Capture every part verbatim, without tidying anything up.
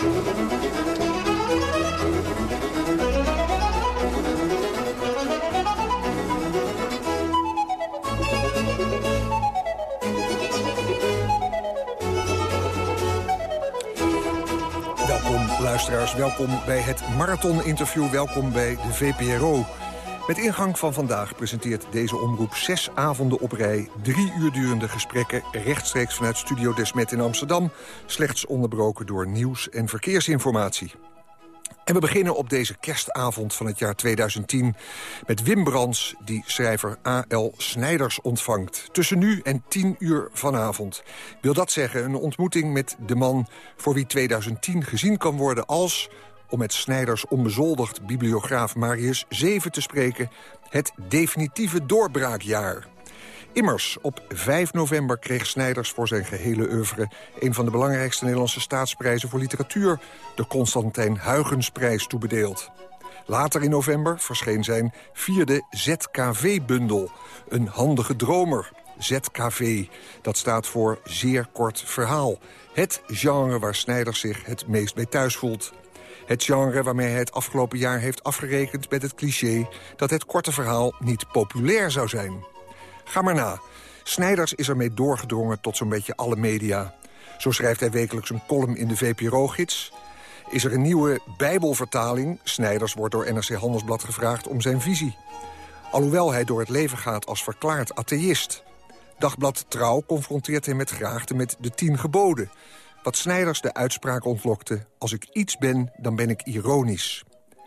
Luisteraars, welkom bij het Marathon-interview. Welkom bij de V P R O. Met ingang van vandaag presenteert deze omroep zes avonden op rij... drie uur durende gesprekken rechtstreeks vanuit Studio Desmet in Amsterdam... slechts onderbroken door nieuws- en verkeersinformatie. En we beginnen op deze kerstavond van het jaar tweeduizend tien... met Wim Brands, die schrijver A L Snijders ontvangt. Tussen nu en tien uur vanavond. Wil dat zeggen een ontmoeting met de man... voor wie tweeduizend tien gezien kan worden als... om met Snijders onbezoldigd bibliograaf Marius Zeven te spreken... het definitieve doorbraakjaar. Immers, op vijf november kreeg Snijders voor zijn gehele oeuvre... een van de belangrijkste Nederlandse staatsprijzen voor literatuur... de Constantijn Huygensprijs toebedeeld. Later in november verscheen zijn vierde Z K V-bundel. Een handige dromer, Z K V. Dat staat voor zeer kort verhaal. Het genre waar Snijders zich het meest bij thuis voelt. Het genre waarmee hij het afgelopen jaar heeft afgerekend met het cliché... dat het korte verhaal niet populair zou zijn. Ga maar na. Snijders is ermee doorgedrongen tot zo'n beetje alle media. Zo schrijft hij wekelijks een column in de V P R O-gids. Is er een nieuwe Bijbelvertaling? Snijders wordt door N R C Handelsblad gevraagd om zijn visie. Alhoewel hij door het leven gaat als verklaard atheïst. Dagblad Trouw confronteert hem met graagte met de tien geboden. Wat Snijders de uitspraak ontlokte: als ik iets ben, dan ben ik ironisch.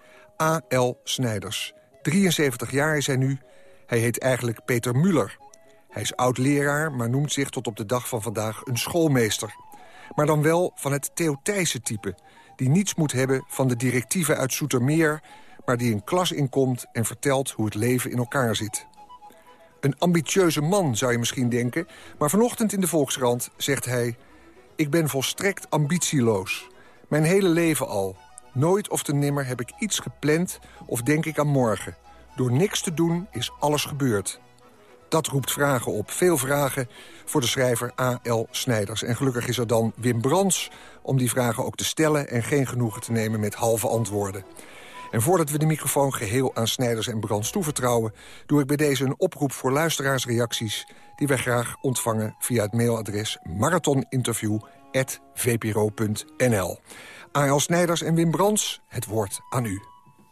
A L Snijders. drieënzeventig jaar is hij nu. Hij heet eigenlijk Peter Muller. Hij is oud-leraar, maar noemt zich tot op de dag van vandaag een schoolmeester. Maar dan wel van het Theo Thijssen type... die niets moet hebben van de directieven uit Zoetermeer... maar die een klas inkomt en vertelt hoe het leven in elkaar zit. Een ambitieuze man, zou je misschien denken... maar vanochtend in de Volkskrant zegt hij... ik ben volstrekt ambitieloos. Mijn hele leven al. Nooit of te nimmer heb ik iets gepland of denk ik aan morgen. Door niks te doen is alles gebeurd. Dat roept vragen op. Veel vragen voor de schrijver A L Snijders. En gelukkig is er dan Wim Brands om die vragen ook te stellen... en geen genoegen te nemen met halve antwoorden. En voordat we de microfoon geheel aan Snijders en Brands toevertrouwen... doe ik bij deze een oproep voor luisteraarsreacties... die wij graag ontvangen via het mailadres marathoninterview apenstaartje v p r o punt n l. A L Snijders en Wim Brands, het woord aan u.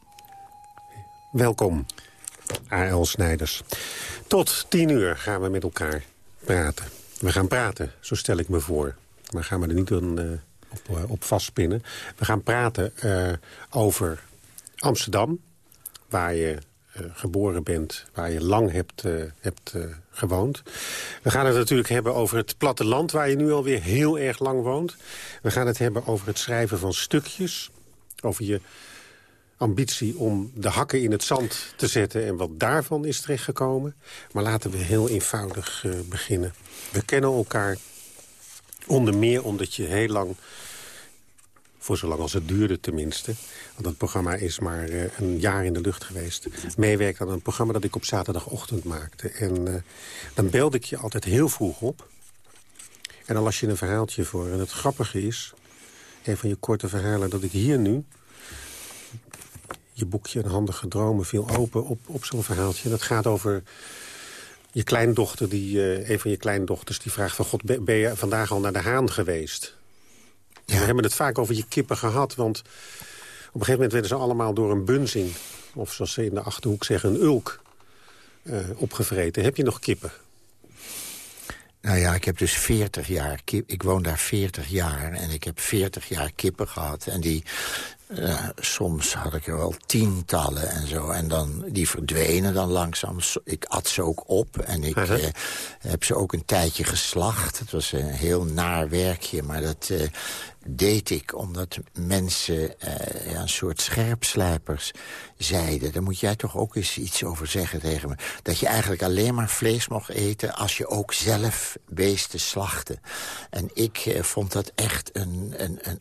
Welkom, A L Snijders. Tot tien uur gaan we met elkaar praten. We gaan praten, zo stel ik me voor. Maar gaan we er niet aan, uh, op, uh, op vastpinnen. We gaan praten uh, over Amsterdam, waar je uh, geboren bent, waar je lang hebt, uh, hebt uh, gewoond. We gaan het natuurlijk hebben over het platteland, waar je nu alweer heel erg lang woont. We gaan het hebben over het schrijven van stukjes, over je ambitie om de hakken in het zand te zetten en wat daarvan is terechtgekomen. Maar laten we heel eenvoudig uh, beginnen. We kennen elkaar onder meer omdat je heel lang, voor zolang als het duurde tenminste, want het programma is maar uh, een jaar in de lucht geweest, meewerkt aan een programma dat ik op zaterdagochtend maakte. En uh, dan belde ik je altijd heel vroeg op. En dan las je een verhaaltje voor. En het grappige is, een van je korte verhalen, dat ik hier nu je boekje Een handige dromen viel open op, op zo'n verhaaltje. Dat gaat over je kleindochter, die, uh, een van je kleindochters... die vraagt van God, ben je vandaag al naar de Haan geweest? Ja. We hebben het vaak over je kippen gehad, want op een gegeven moment werden ze allemaal door een bunzing, of zoals ze in de Achterhoek zeggen, een ulk, uh, opgevreten. Heb je nog kippen? Nou ja, ik heb dus veertig jaar kip. Ik woon daar veertig jaar en ik heb veertig jaar kippen gehad. En die, uh, soms had ik er wel tientallen en zo. En dan, die verdwenen dan langzaam. Ik at ze ook op en ik uh, heb ze ook een tijdje geslacht. Het was een heel naar werkje, maar dat uh, deed ik omdat mensen uh, ja, een soort scherpslijpers zeiden. Daar moet jij toch ook eens iets over zeggen tegen me. Dat je eigenlijk alleen maar vlees mocht eten als je ook zelf beesten slachtte. En ik uh, vond dat echt een, een, een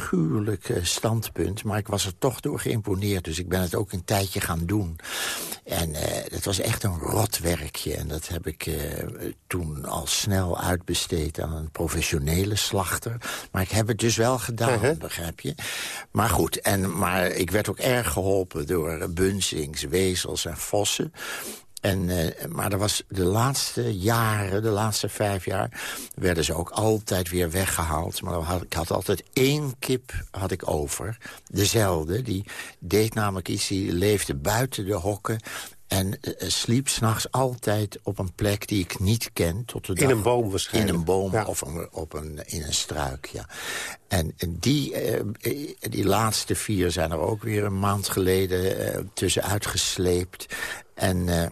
afschuwelijk uh, standpunt. Maar ik was er toch door geïmponeerd. Dus ik ben het ook een tijdje gaan doen. En uh, het was echt een rotwerkje. En dat heb ik uh, toen al snel uitbesteed aan een professionele slachter. Maar ik heb het dus wel gedaan, uh-huh. begrijp je? Maar goed, en, maar ik werd ook erg geholpen door Bunsings, Wezels en Vossen. En, uh, maar er was de laatste jaren, de laatste vijf jaar, werden ze ook altijd weer weggehaald. Maar had, ik had altijd één kip had ik over, dezelfde. Die deed namelijk iets, die leefde buiten de hokken en uh, sliep 's nachts altijd op een plek die ik niet ken. Tot de in dag, een boom waarschijnlijk. In een boom ja. of een, op een, in een struik, ja. En die, uh, die laatste vier zijn er ook weer een maand geleden uh, tussenuit gesleept. En uh,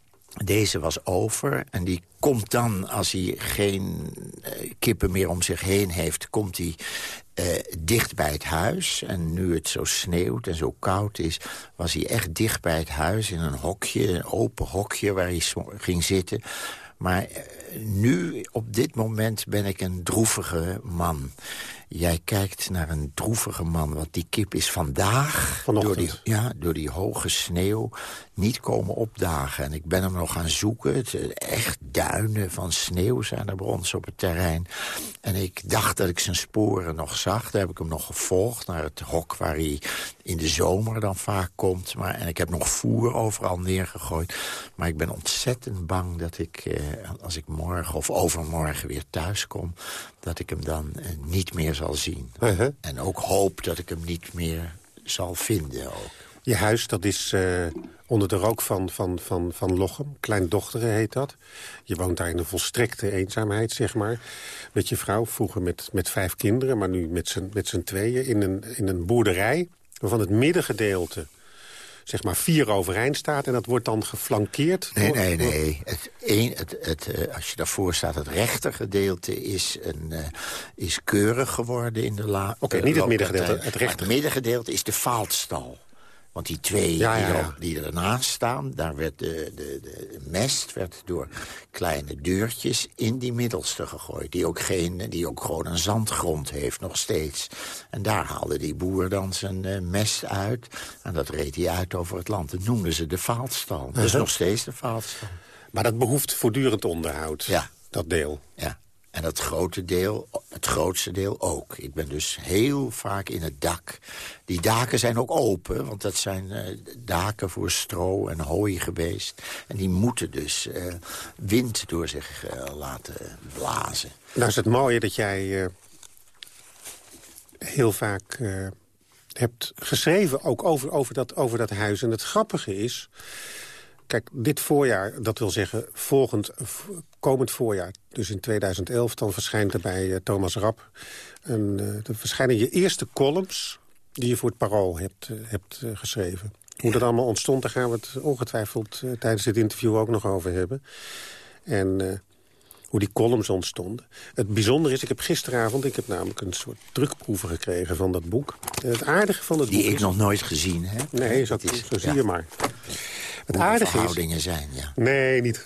deze was over en die komt dan, als hij geen uh, kippen meer om zich heen heeft, komt hij uh, dicht bij het huis. En nu het zo sneeuwt en zo koud is, was hij echt dicht bij het huis in een hokje, een open hokje waar hij ging zitten. Maar uh, nu, op dit moment, ben ik een droevige man. Jij kijkt naar een droevige man, want die kip is vandaag door die, ja, door die hoge sneeuw niet komen opdagen. En ik ben hem nog gaan zoeken. Het, echt duinen van sneeuw zijn er bij ons op het terrein. En ik dacht dat ik zijn sporen nog zag. Daar heb ik hem nog gevolgd naar het hok waar hij in de zomer dan vaak komt. Maar, en ik heb nog voer overal neergegooid. Maar ik ben ontzettend bang dat ik, eh, als ik morgen of overmorgen weer thuis kom, dat ik hem dan eh, niet meer zal zien. Uh-huh. En ook hoop dat ik hem niet meer zal vinden ook. Je huis, dat is uh, onder de rook van, van, van, van Lochem. Kleindochteren heet dat. Je woont daar in een volstrekte eenzaamheid, zeg maar. Met je vrouw, vroeger met, met vijf kinderen, maar nu met z'n, met z'n tweeën in een, in een boerderij, waarvan het middengedeelte zeg maar vier overeind staat. En dat wordt dan geflankeerd. Nee, door, nee, nee. Het een, het, het, uh, als je daarvoor staat, het rechtergedeelte is, een, uh, is keurig geworden in de la. Oké, okay, niet het middengedeelte, het rechter. Het middengedeelte is de vaaltstal. Want die twee ja, ja, ja. Die, er, die ernaast staan, daar werd de, de, de mest werd door kleine deurtjes in die middelste gegooid. Die ook, geen, die ook gewoon een zandgrond heeft, nog steeds. En daar haalde die boer dan zijn uh, mest uit. En dat reed hij uit over het land. Dat noemden ze de vaaltstal. Uh-huh. Dus nog steeds de vaaltstal. Maar dat behoeft voortdurend onderhoud, ja. dat deel. Ja. En dat grote deel, het grootste deel ook. Ik ben dus heel vaak in het dak. Die daken zijn ook open, want dat zijn uh, daken voor stro en hooi geweest. En die moeten dus uh, wind door zich uh, laten blazen. Nou is het mooie dat jij uh, heel vaak uh, hebt geschreven ook over, over, dat, over dat huis. En het grappige is, kijk, dit voorjaar, dat wil zeggen volgend, komend voorjaar, dus in tweeduizend elf, dan verschijnt er bij uh, Thomas Rapp, een, uh, er verschijnen je eerste columns die je voor het Parool hebt, uh, hebt uh, geschreven. Hoe dat allemaal ontstond, daar gaan we het ongetwijfeld uh, tijdens dit interview ook nog over hebben. En uh, hoe die columns ontstonden. Het bijzondere is, ik heb gisteravond, ik heb namelijk een soort drukproeven gekregen van dat boek. Uh, het aardige van het die boek ik is, nog nooit gezien heb. Nee, zo, is, zo zie ja. je maar. Het aardige verhoudingen is, zijn, ja. Nee, niet.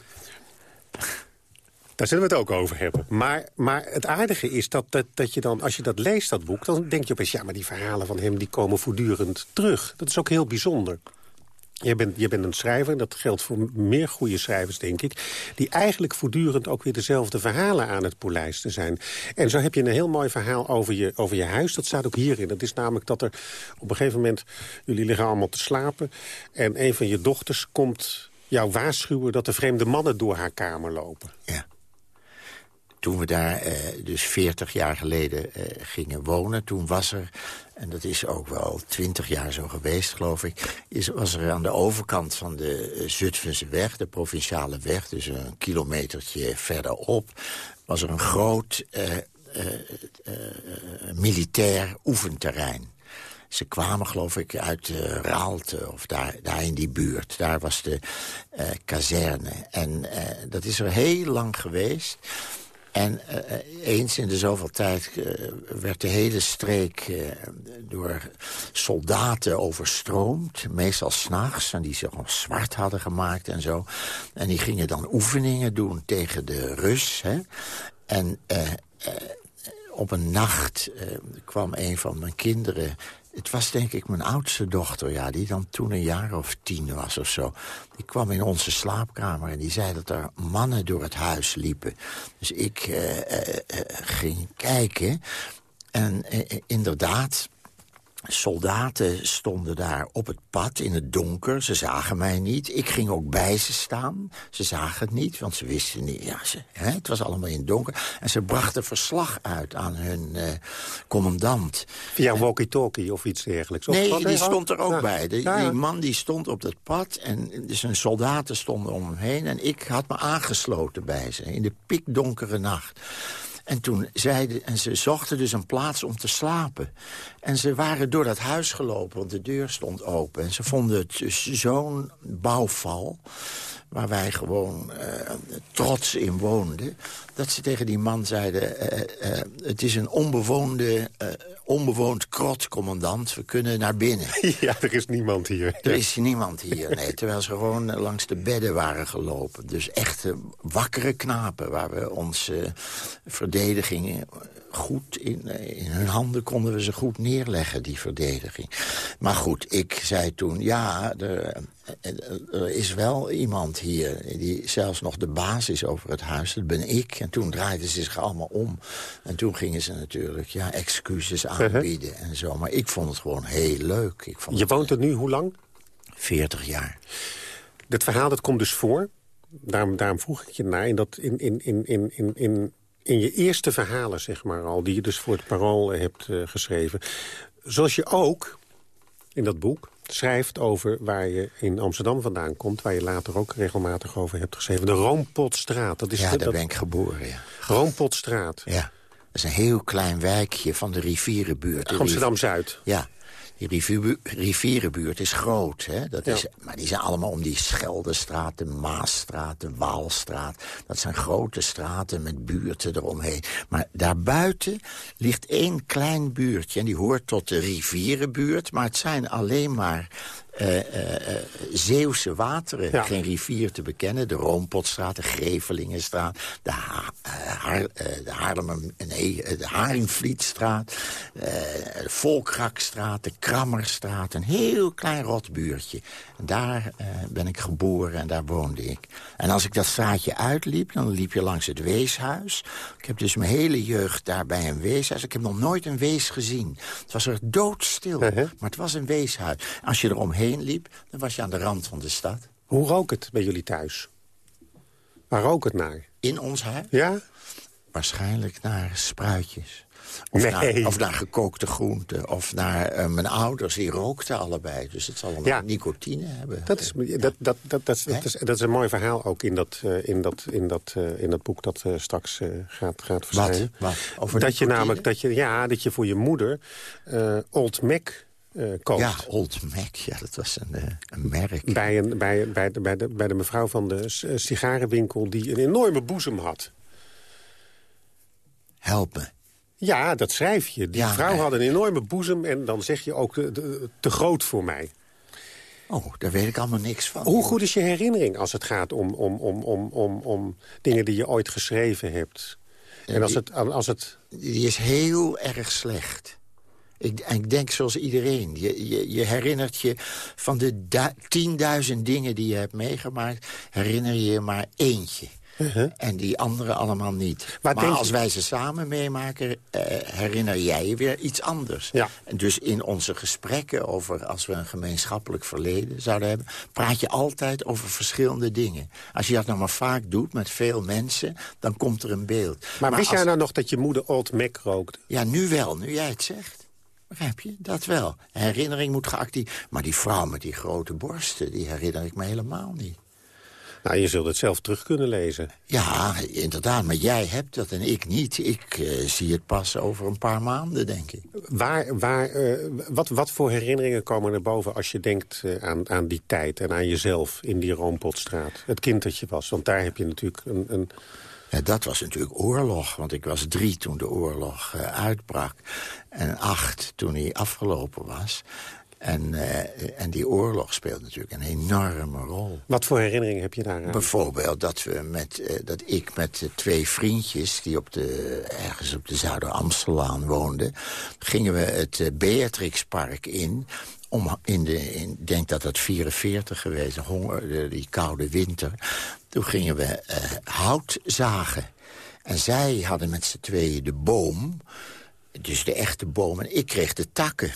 Daar zullen we het ook over hebben. Maar, maar het aardige is dat, dat, dat je dan, als je dat leest, dat boek, dan denk je opeens, ja, maar die verhalen van hem die komen voortdurend terug. Dat is ook heel bijzonder. Je bent, je bent een schrijver, dat geldt voor meer goede schrijvers, denk ik, die eigenlijk voortdurend ook weer dezelfde verhalen aan het polijsten zijn. En zo heb je een heel mooi verhaal over je, over je huis. Dat staat ook hierin. Dat is namelijk dat er op een gegeven moment, jullie liggen allemaal te slapen, en een van je dochters komt jou waarschuwen dat er vreemde mannen door haar kamer lopen. Ja. Toen we daar uh, dus veertig jaar geleden uh, gingen wonen, toen was er, en dat is ook wel twintig jaar zo geweest, geloof ik, is, was er aan de overkant van de uh, Zutphense weg, de provinciale weg, dus een kilometertje verderop, was er een groot uh, uh, uh, militair oefenterrein. Ze kwamen, geloof ik, uit uh, Raalte of daar, daar in die buurt. Daar was de uh, kazerne. En uh, dat is er heel lang geweest. En uh, eens in de zoveel tijd uh, werd de hele streek uh, door soldaten overstroomd. Meestal 's nachts, en die zich al zwart hadden gemaakt en zo. En die gingen dan oefeningen doen tegen de Rus. Hè? En uh, uh, op een nacht uh, kwam een van mijn kinderen... Het was denk ik mijn oudste dochter, ja, die dan toen een jaar of tien was of zo. Die kwam in onze slaapkamer en die zei dat er mannen door het huis liepen. Dus ik uh, uh, uh, ging kijken en uh, inderdaad... Soldaten stonden daar op het pad in het donker. Ze zagen mij niet. Ik ging ook bij ze staan. Ze zagen het niet, want ze wisten niet. Ja, ze, hè, het was allemaal in het donker. En ze brachten verslag uit aan hun uh, commandant. Via een walkie-talkie of iets dergelijks? Of nee, die stond er ook ja. bij. De, ja, ja. Die man die stond op dat pad en zijn soldaten stonden om hem heen. En ik had me aangesloten bij ze in de pikdonkere nacht. En toen zeiden, en ze zochten dus een plaats om te slapen. En ze waren door dat huis gelopen, want de deur stond open. En ze vonden het dus zo'n bouwval, waar wij gewoon uh, trots in woonden, dat ze tegen die man zeiden... Uh, uh, het is een onbewoonde, uh, onbewoond krot, commandant. We kunnen naar binnen. Ja, er is niemand hier. Er is niemand hier, nee. Terwijl ze gewoon uh, langs de bedden waren gelopen. Dus echt uh, wakkere knapen, waar we onze uh, verdediging goed in, uh, in hun handen konden we ze goed neerleggen, die verdediging. Maar goed, ik zei toen, ja, er, er is wel iemand hier die zelfs nog de baas is over het huis. Dat ben ik. En toen draaiden ze zich allemaal om. En toen gingen ze natuurlijk ja, excuses aanbieden uh-huh. en zo. Maar ik vond het gewoon heel leuk. Ik vond je het, woont er nu hoe lang? veertig jaar. Dat verhaal dat komt dus voor. Daarom, daarom vroeg ik je naar. In, dat, in, in, in, in, in, in, in je eerste verhalen, zeg maar al, die je dus voor het Parool hebt uh, geschreven. Zoals je ook in dat boek schrijft over waar je in Amsterdam vandaan komt, waar je later ook regelmatig over hebt geschreven. De Roompotstraat. Dat is ja, de, daar dat... ben ik geboren, ja. Roompotstraat. Ja, dat is een heel klein wijkje van de rivierenbuurt. De Amsterdam-Zuid. Ja. Die rivier, rivierenbuurt is groot, hè? Dat is, ja. Maar die zijn allemaal om die Scheldestraat, de Maasstraat, de Waalstraat. Dat zijn grote straten met buurten eromheen. Maar daarbuiten ligt één klein buurtje. En die hoort tot de rivierenbuurt. Maar het zijn alleen maar uh, uh, Zeeuwse wateren. Ja. Geen rivier te bekennen. De Roompotstraat, de Grevelingenstraat, de, ha uh, Haar, uh, de, Haarlemmer, nee, de Haringvlietstraat, uh, de Volkrakstraat, de Krammerstraat. Een heel klein rotbuurtje. En daar uh, ben ik geboren en daar woonde ik. En als ik dat straatje uitliep, dan liep je langs het weeshuis. Ik heb dus mijn hele jeugd daar bij een weeshuis. Ik heb nog nooit een wees gezien. Het was er doodstil, uh-huh. maar het was een weeshuis. Als je er omheen liep, dan was je aan de rand van de stad. Hoe rook het bij jullie thuis? Waar rook het naar? In ons huis? Ja? Waarschijnlijk naar spruitjes. Of, nee. naar, of naar gekookte groenten. Of naar uh, mijn ouders, die rookten allebei. Dus het zal wel ja. nicotine hebben. Dat is, ja. dat, dat, dat, dat, is, dat, is, dat is een mooi verhaal ook in dat, uh, in dat, in dat, uh, in dat boek dat uh, straks uh, gaat, gaat verschijnen. Wat? Wat? Over dat je namelijk dat je, ja, dat je voor je moeder uh, Old Mac uh, koopt. Ja, Old Mac, ja, dat was een, uh, een merk. Bij, een, bij, bij, de, bij, de, bij de mevrouw van de sigarenwinkel die een enorme boezem had. Help me. Ja, dat schrijf je. Die ja, vrouw nee. had een enorme boezem en dan zeg je ook de, de, te groot voor mij. Oh, daar weet ik allemaal niks van. Hoe goed is je herinnering als het gaat om, om, om, om, om, om dingen die je ooit geschreven hebt? En ja, als die, het, als het... die is heel erg slecht. Ik, ik denk zoals iedereen. Je, je, je herinnert je van de tienduizend dingen die je hebt meegemaakt, herinner je je maar eentje. Uh-huh. En die anderen allemaal niet. Maar, maar als je... wij ze samen meemaken, uh, herinner jij je weer iets anders. Ja. En dus in onze gesprekken over, als we een gemeenschappelijk verleden zouden hebben, praat je altijd over verschillende dingen. Als je dat nou maar vaak doet met veel mensen, dan komt er een beeld. Maar, maar wist als... jij nou nog dat je moeder Old Mac rookte? Ja, nu wel, nu jij het zegt. Begrijp je? Dat wel. Herinnering moet geactiveerd. Maar die vrouw met die grote borsten, die herinner ik me helemaal niet. Nou, je zult het zelf terug kunnen lezen. Ja, inderdaad. Maar jij hebt dat en ik niet. Ik uh, zie het pas over een paar maanden, denk ik. Waar, waar, uh, wat, wat voor herinneringen komen er boven als je denkt uh, aan, aan die tijd en aan jezelf in die Roompotstraat? Het kind dat je was, want daar heb je natuurlijk een... een... Ja, dat was natuurlijk oorlog, want ik was drie toen de oorlog uh, uitbrak. En acht toen hij afgelopen was. En, uh, en die oorlog speelt natuurlijk een enorme rol. Wat voor herinneringen heb je daar aan? Bijvoorbeeld dat, we met, uh, dat ik met uh, twee vriendjes... die op de, ergens op de Zuider-Amstellaan woonden... gingen we het uh, Beatrixpark in... Om in de, in, ik denk dat dat vierenveertig geweest, honger, de, die koude winter. Toen gingen we uh, hout zagen. En zij hadden met z'n tweeën de boom, dus de echte boom. En ik kreeg de takken.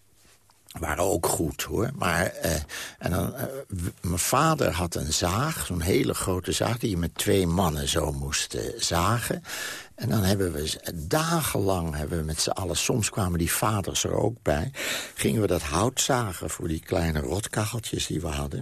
Waren ook goed, hoor. Maar uh, en dan, uh, mijn vader had een zaag, zo'n hele grote zaag... die je met twee mannen zo moest uh, zagen. En dan hebben we dagenlang hebben we met z'n allen... soms kwamen die vaders er ook bij... gingen we dat hout zagen voor die kleine rotkacheltjes die we hadden.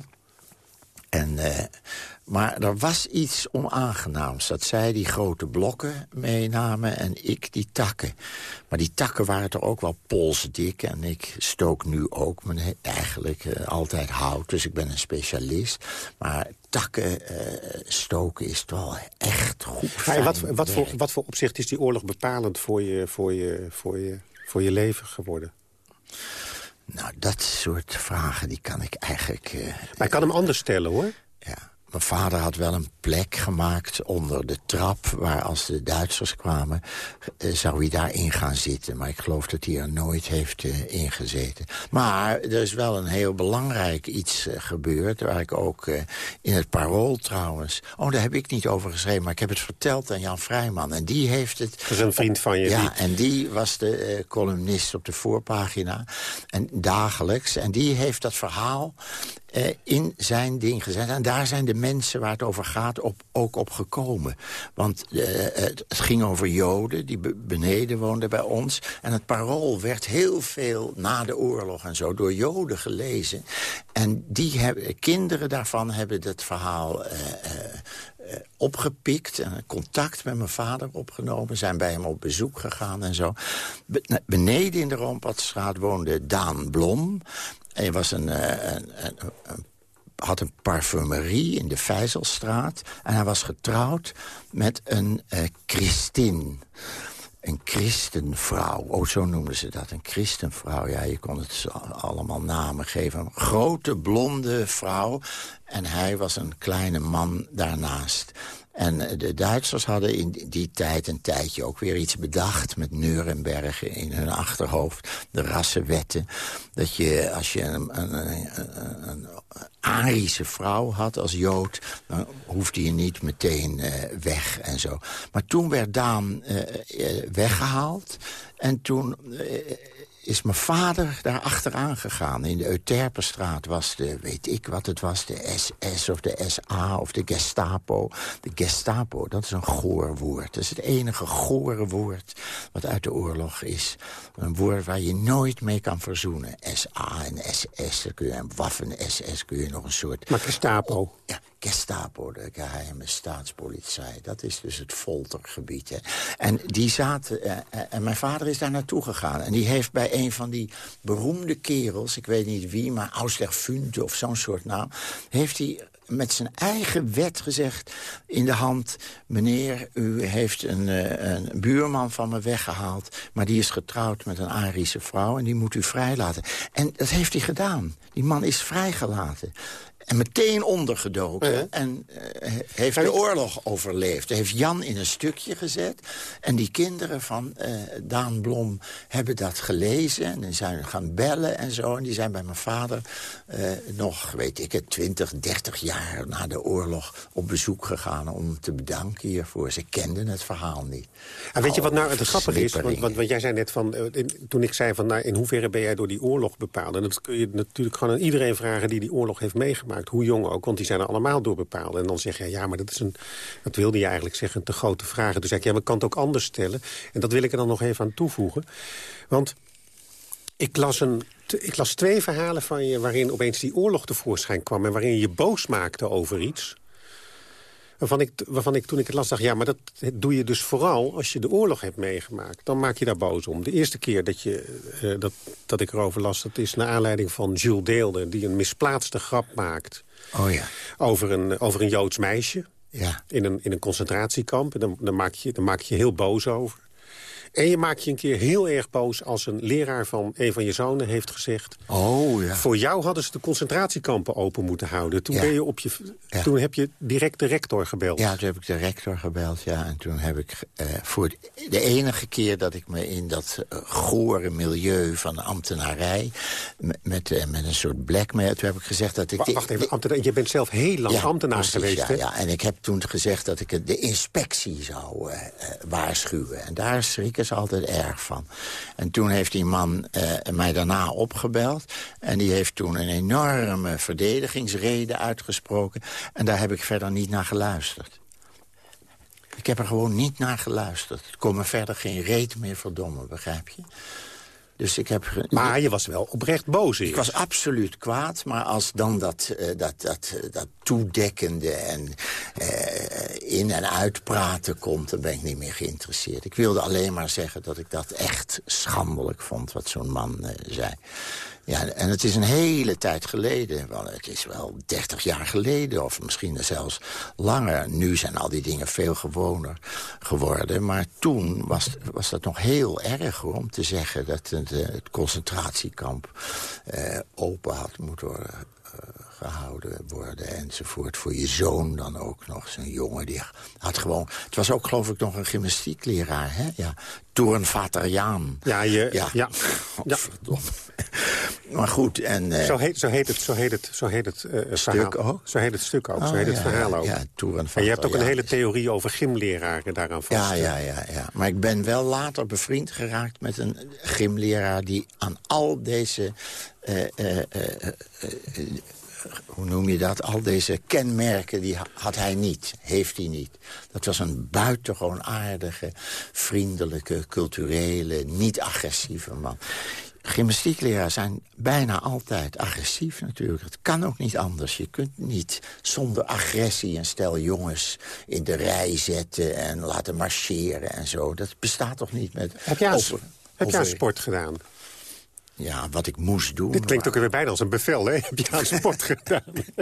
En, uh, maar er was iets onaangenaams. Dat zij die grote blokken meenamen en ik die takken. Maar die takken waren toch ook wel polsdik. En ik stook nu ook mijn, eigenlijk uh, altijd hout. Dus ik ben een specialist. Maar takken uh, stoken is toch wel echt goed. Ja, wat, wat, voor, wat voor opzicht is die oorlog bepalend voor je, voor je, voor je, voor je leven geworden? Nou, dat soort vragen die kan ik eigenlijk... Uh, maar ik kan hem anders stellen, hoor. Ja, mijn vader had wel een plek gemaakt onder de trap... waar als de Duitsers kwamen, uh, zou hij daarin gaan zitten. Maar ik geloof dat hij er nooit heeft uh, ingezeten. Maar er is wel een heel belangrijk iets uh, gebeurd... waar ik ook uh, in het Parool trouwens... Oh, daar heb ik niet over geschreven, maar ik heb het verteld aan Jan Vrijman. En die heeft het... Dat is een vriend van je. Ja, die... en die was de uh, columnist op de voorpagina. En dagelijks. En die heeft dat verhaal... Uh, in zijn ding gezet. En daar zijn de mensen waar het over gaat op, ook op gekomen. Want uh, het, het ging over Joden die be beneden woonden bij ons. En het Parool werd heel veel na de oorlog en zo door Joden gelezen. En die hebben, kinderen daarvan hebben dat verhaal... Uh, uh, opgepikt en contact met mijn vader opgenomen. Zijn bij hem op bezoek gegaan en zo. Be beneden in de Roompadstraat woonde Daan Blom. Hij was een, een, een, een, had een parfumerie in de Vijzelstraat. En hij was getrouwd met een uh, Christin. Een christenvrouw. Oh, zo noemden ze dat. Een christenvrouw. Ja, je kon het allemaal namen geven. Een grote, blonde vrouw. En hij was een kleine man daarnaast. En de Duitsers hadden in die tijd een tijdje ook weer iets bedacht... met Nuremberg in hun achterhoofd, de rassenwetten. Dat je, als je een, een, een, een Arische vrouw had als Jood... dan hoefde je niet meteen uh, weg en zo. Maar toen werd Daan uh, uh, weggehaald. En toen... Uh, is mijn vader daar achteraan gegaan. In de Euterpenstraat was de, weet ik wat het was... de S S of de S A of de Gestapo. De Gestapo, dat is een goor woord. Dat is het enige gore woord wat uit de oorlog is. Een woord waar je nooit mee kan verzoenen. S A en S S, dan kun je, en Waffen-S S kun je nog een soort... Maar Gestapo? Ja, Gestapo, de geheime staatspolitie. Dat is dus het foltergebied. Hè. En die zaten... Uh, uh, en mijn vader is daar naartoe gegaan. En die heeft bij een van die beroemde kerels... ik weet niet wie, maar Ausler Funte of zo'n soort naam... heeft hij met zijn eigen wet gezegd in de hand... meneer, u heeft een, uh, een buurman van me weggehaald... maar die is getrouwd met een Arische vrouw... en die moet u vrijlaten. En dat heeft hij gedaan. Die man is vrijgelaten. En meteen ondergedoken. Uh-huh. En uh, heeft de oorlog overleefd. Heeft Jan in een stukje gezet. En die kinderen van uh, Daan Blom hebben dat gelezen. En die zijn gaan bellen en zo. En die zijn bij mijn vader uh, nog, weet ik het, twintig, dertig jaar na de oorlog op bezoek gegaan om hem te bedanken hiervoor. Ze kenden het verhaal niet. En weet je wat nou het grappige is? Want, want, want jij zei net van, uh, in, toen ik zei van, nou, in hoeverre ben jij door die oorlog bepaald? En dat kun je natuurlijk gewoon aan iedereen vragen die die oorlog heeft meegemaakt. Hoe jong ook, want die zijn er allemaal door bepaald. En dan zeg je, ja, maar dat is een, dat wilde je eigenlijk zeggen, een te grote vraag. Dus zeg ik, ja, maar ik kan het ook anders stellen. En dat wil ik er dan nog even aan toevoegen. Want ik las, een, ik las twee verhalen van je waarin opeens die oorlog tevoorschijn kwam en waarin je je boos maakte over iets. Waarvan ik, waarvan ik toen ik het las dacht, ja, maar dat doe je dus vooral als je de oorlog hebt meegemaakt. Dan maak je daar boos om. De eerste keer dat, je, uh, dat, dat ik erover las, dat is naar aanleiding van Jules Deelder, die een misplaatste grap maakt. Oh ja. Over een, over een Joods meisje. Ja. In een, in een concentratiekamp. En dan, dan, maak je, dan maak je heel boos over. En je maakt je een keer heel erg boos als een leraar van een van je zonen heeft gezegd... Oh, ja. Voor jou hadden ze de concentratiekampen open moeten houden. Toen, Ja. ben je op je, Ja. toen heb je direct de rector gebeld. Ja, toen heb ik de rector gebeld, ja. En toen heb ik uh, voor de enige keer dat ik me in dat uh, gore milieu van ambtenarij... met, met, uh, met een soort blackmail, toen heb ik gezegd dat ik... Wa- de, Wacht even, de, ambtenaar, je bent zelf heel lang ja, ambtenaar precies, geweest, ja, hè? ja, en ik heb toen gezegd dat ik de inspectie zou uh, uh, waarschuwen. En daar schrikken ze altijd erg van. En toen heeft die man uh, mij daarna opgebeld. En die heeft toen een enorme verdedigingsrede uitgesproken. En daar heb ik verder niet naar geluisterd. Ik heb er gewoon niet naar geluisterd. Het kon me verder geen reet meer verdommen, begrijp je? Dus ik heb... Maar je was wel oprecht boos eerst. Ik was absoluut kwaad, maar als dan dat, uh, dat, dat, uh, dat toedekkende en uh, in- en uitpraten komt... dan ben ik niet meer geïnteresseerd. Ik wilde alleen maar zeggen dat ik dat echt schandelijk vond, wat zo'n man uh, zei. Ja, en het is een hele tijd geleden. Wel, het is wel dertig jaar geleden, of misschien zelfs langer. Nu zijn al die dingen veel gewoner geworden. Maar toen was, was dat nog heel erg, hoor, om te zeggen... dat het, het concentratiekamp uh, open had moeten worden uh, gehouden worden enzovoort. Voor je zoon dan ook nog. Zo'n jongen die had gewoon... Het was ook, geloof ik, nog een gymnastiekleraar, hè? Ja, Toornvater Jaan. Ja, je... Ja. ja. ja. Verdomme. Maar goed, en... Uh, zo, heet, zo heet het, zo heet het, zo heet het uh, stuk verhaal. ook? Zo heet het stuk ook, oh, zo heet ja, het verhaal ook. Ja, en je hebt ook een ja, hele is... theorie over gymleraren daaraan vast. Ja, ja, ja, ja. Maar ik ben wel later bevriend geraakt met een gymleraar... die aan al deze... Uh, uh, uh, uh, uh, hoe noem je dat? Al deze kenmerken die had hij niet, heeft hij niet. Dat was een buitengewoon aardige, vriendelijke, culturele, niet agressieve man. Gymnastiekleraars zijn bijna altijd agressief natuurlijk. Het kan ook niet anders. Je kunt niet zonder agressie een stel jongens in de rij zetten... en laten marcheren en zo. Dat bestaat toch niet met... Heb jij over, heb jij over... sport gedaan? Ja, wat ik moest doen. Dit klinkt maar... ook weer bijna als een bevel, hè? Heb je aan sport gedaan?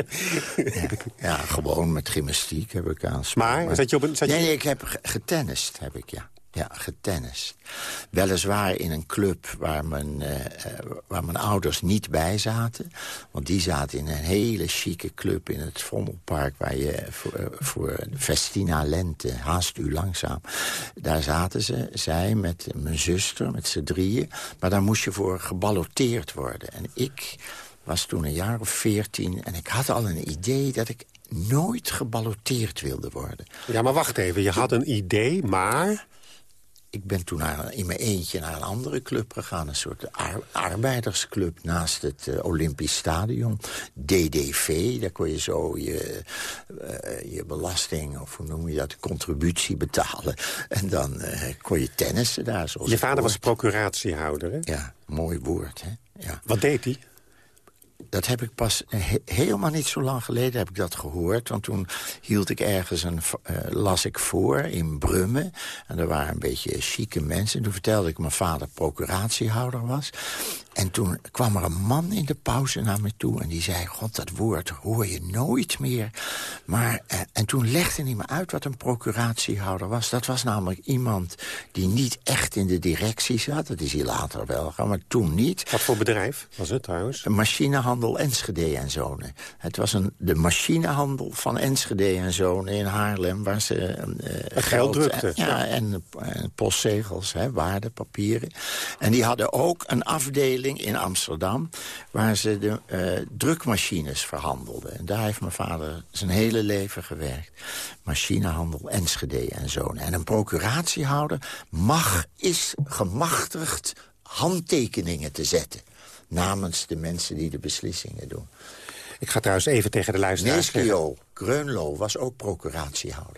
ja, ja, gewoon met gymnastiek heb ik aan sport. Maar, maar... Zat je op een... Zat nee, je... nee, ik heb getennist, heb ik, ja. Ja, getennist. Weliswaar in een club waar mijn, uh, waar mijn ouders niet bij zaten. Want die zaten in een hele chique club in het Vondelpark... waar je voor, voor Festina Lente, haast u langzaam... daar zaten ze, zij met mijn zuster, met z'n drieën. Maar daar moest je voor geballoteerd worden. En ik was toen een jaar of veertien... en ik had al een idee dat ik nooit geballoteerd wilde worden. Ja, maar wacht even. Je had een idee, maar... Ik ben toen naar, in mijn eentje naar een andere club gegaan. Een soort ar arbeidersclub naast het uh, Olympisch Stadion. D D V, daar kon je zo je, uh, je belasting, of hoe noem je dat, contributie betalen. En dan uh, kon je tennissen daar. Zoals je vader hoort. was procuratiehouder, hè? Ja, mooi woord, hè? Ja. Wat deed hij? Dat heb ik pas he helemaal niet zo lang geleden heb ik dat gehoord. Want toen hield ik ergens een, uh, las ik voor in Brummen. En er waren een beetje chique mensen. En toen vertelde ik mijn vader procuratiehouder was. En toen kwam er een man in de pauze naar me toe. En die zei, god, dat woord hoor je nooit meer. Maar, uh, en toen legde hij me uit wat een procuratiehouder was. Dat was namelijk iemand die niet echt in de directie zat. Dat is hij later wel, maar toen niet. Wat voor bedrijf was het trouwens? Een machinehandel Enschede en Zonen. Het was een, de machinehandel van Enschede en Zonen in Haarlem... waar ze uh, geld, geld drukten. En, ja, en, en postzegels, hè, waardepapieren. En die hadden ook een afdeling in Amsterdam... waar ze de uh, drukmachines verhandelden. En daar heeft mijn vader zijn hele leven gewerkt. Machinehandel Enschede en Zonen. En een procuratiehouder mag, is gemachtigd handtekeningen te zetten... namens de mensen die de beslissingen doen. Ik ga trouwens even tegen de luisteraars zeggen. Neeskio Greunlo was ook procuratiehouder.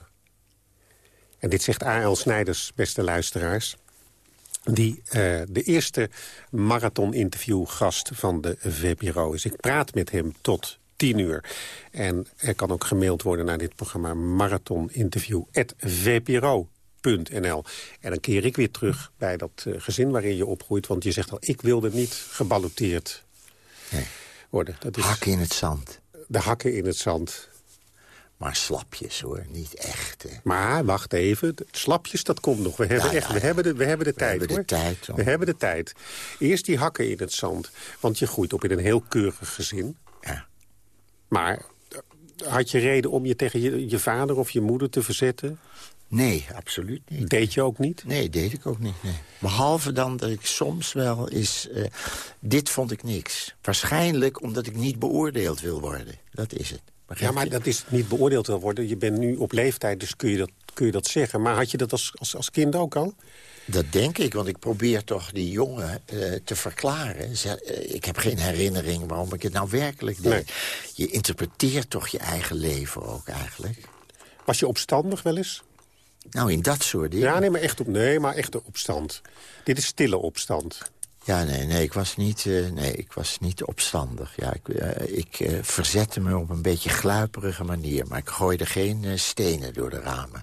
En dit zegt A L Snijders, beste luisteraars... die uh, de eerste marathon-interviewgast van de V P R O is. Ik praat met hem tot tien uur. En er kan ook gemaild worden naar dit programma... marathoninterview at v p r o punt n l. En dan keer ik weer terug bij dat uh, gezin waarin je opgroeit. Want je zegt al, ik wilde niet geballoteerd nee. worden. Dat is hakken in het zand. De hakken in het zand. Maar slapjes, hoor. Niet echt, hè. Maar, wacht even. De slapjes, dat komt nog. We hebben, Ja, ja, echt, we ja. hebben de, we hebben de We tijd, hebben de hoor. tijd, hoor. We hebben de tijd. Eerst die hakken in het zand. Want je groeit op in een heel keurig gezin. Ja. Maar had je reden om je tegen je, je vader of je moeder te verzetten? Nee, absoluut niet. Deed je ook niet? Nee, deed ik ook niet, nee. Behalve dan dat ik soms wel is... Uh, dit vond ik niks. Waarschijnlijk omdat ik niet beoordeeld wil worden. Dat is het. Begrijp Ja, maar je? dat is niet beoordeeld wil worden. Je bent nu op leeftijd, dus kun je dat, kun je dat zeggen. Maar had je dat als, als, als kind ook al? Dat denk ik, want ik probeer toch die jongen uh, te verklaren. Ze, uh, ik heb geen herinnering waarom ik het nou werkelijk deed. Nee. Je interpreteert toch je eigen leven ook eigenlijk. Was je opstandig wel eens? Nou, in dat soort dingen. Ja, nee, maar echt op, nee, maar echt opstand. Dit is stille opstand. Ja, nee, nee, ik was niet, uh, nee, ik was niet opstandig. Ja, ik uh, ik uh, verzette me op een beetje gluiperige manier. Maar ik gooide geen uh, stenen door de ramen.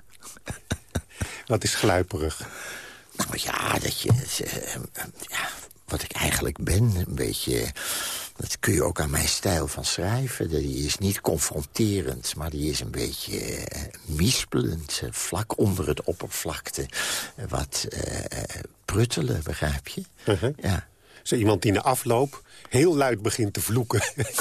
Wat is gluiperig? Nou ja, dat je... Uh, uh, ja, wat ik eigenlijk ben, een beetje... Dat kun je ook aan mijn stijl van schrijven. Die is niet confronterend, maar die is een beetje uh, mispelend. Uh, vlak onder het oppervlakte. Uh, wat uh, pruttelen, begrijp je? Uh-huh. Ja. Zo iemand die na afloop heel luid begint te vloeken.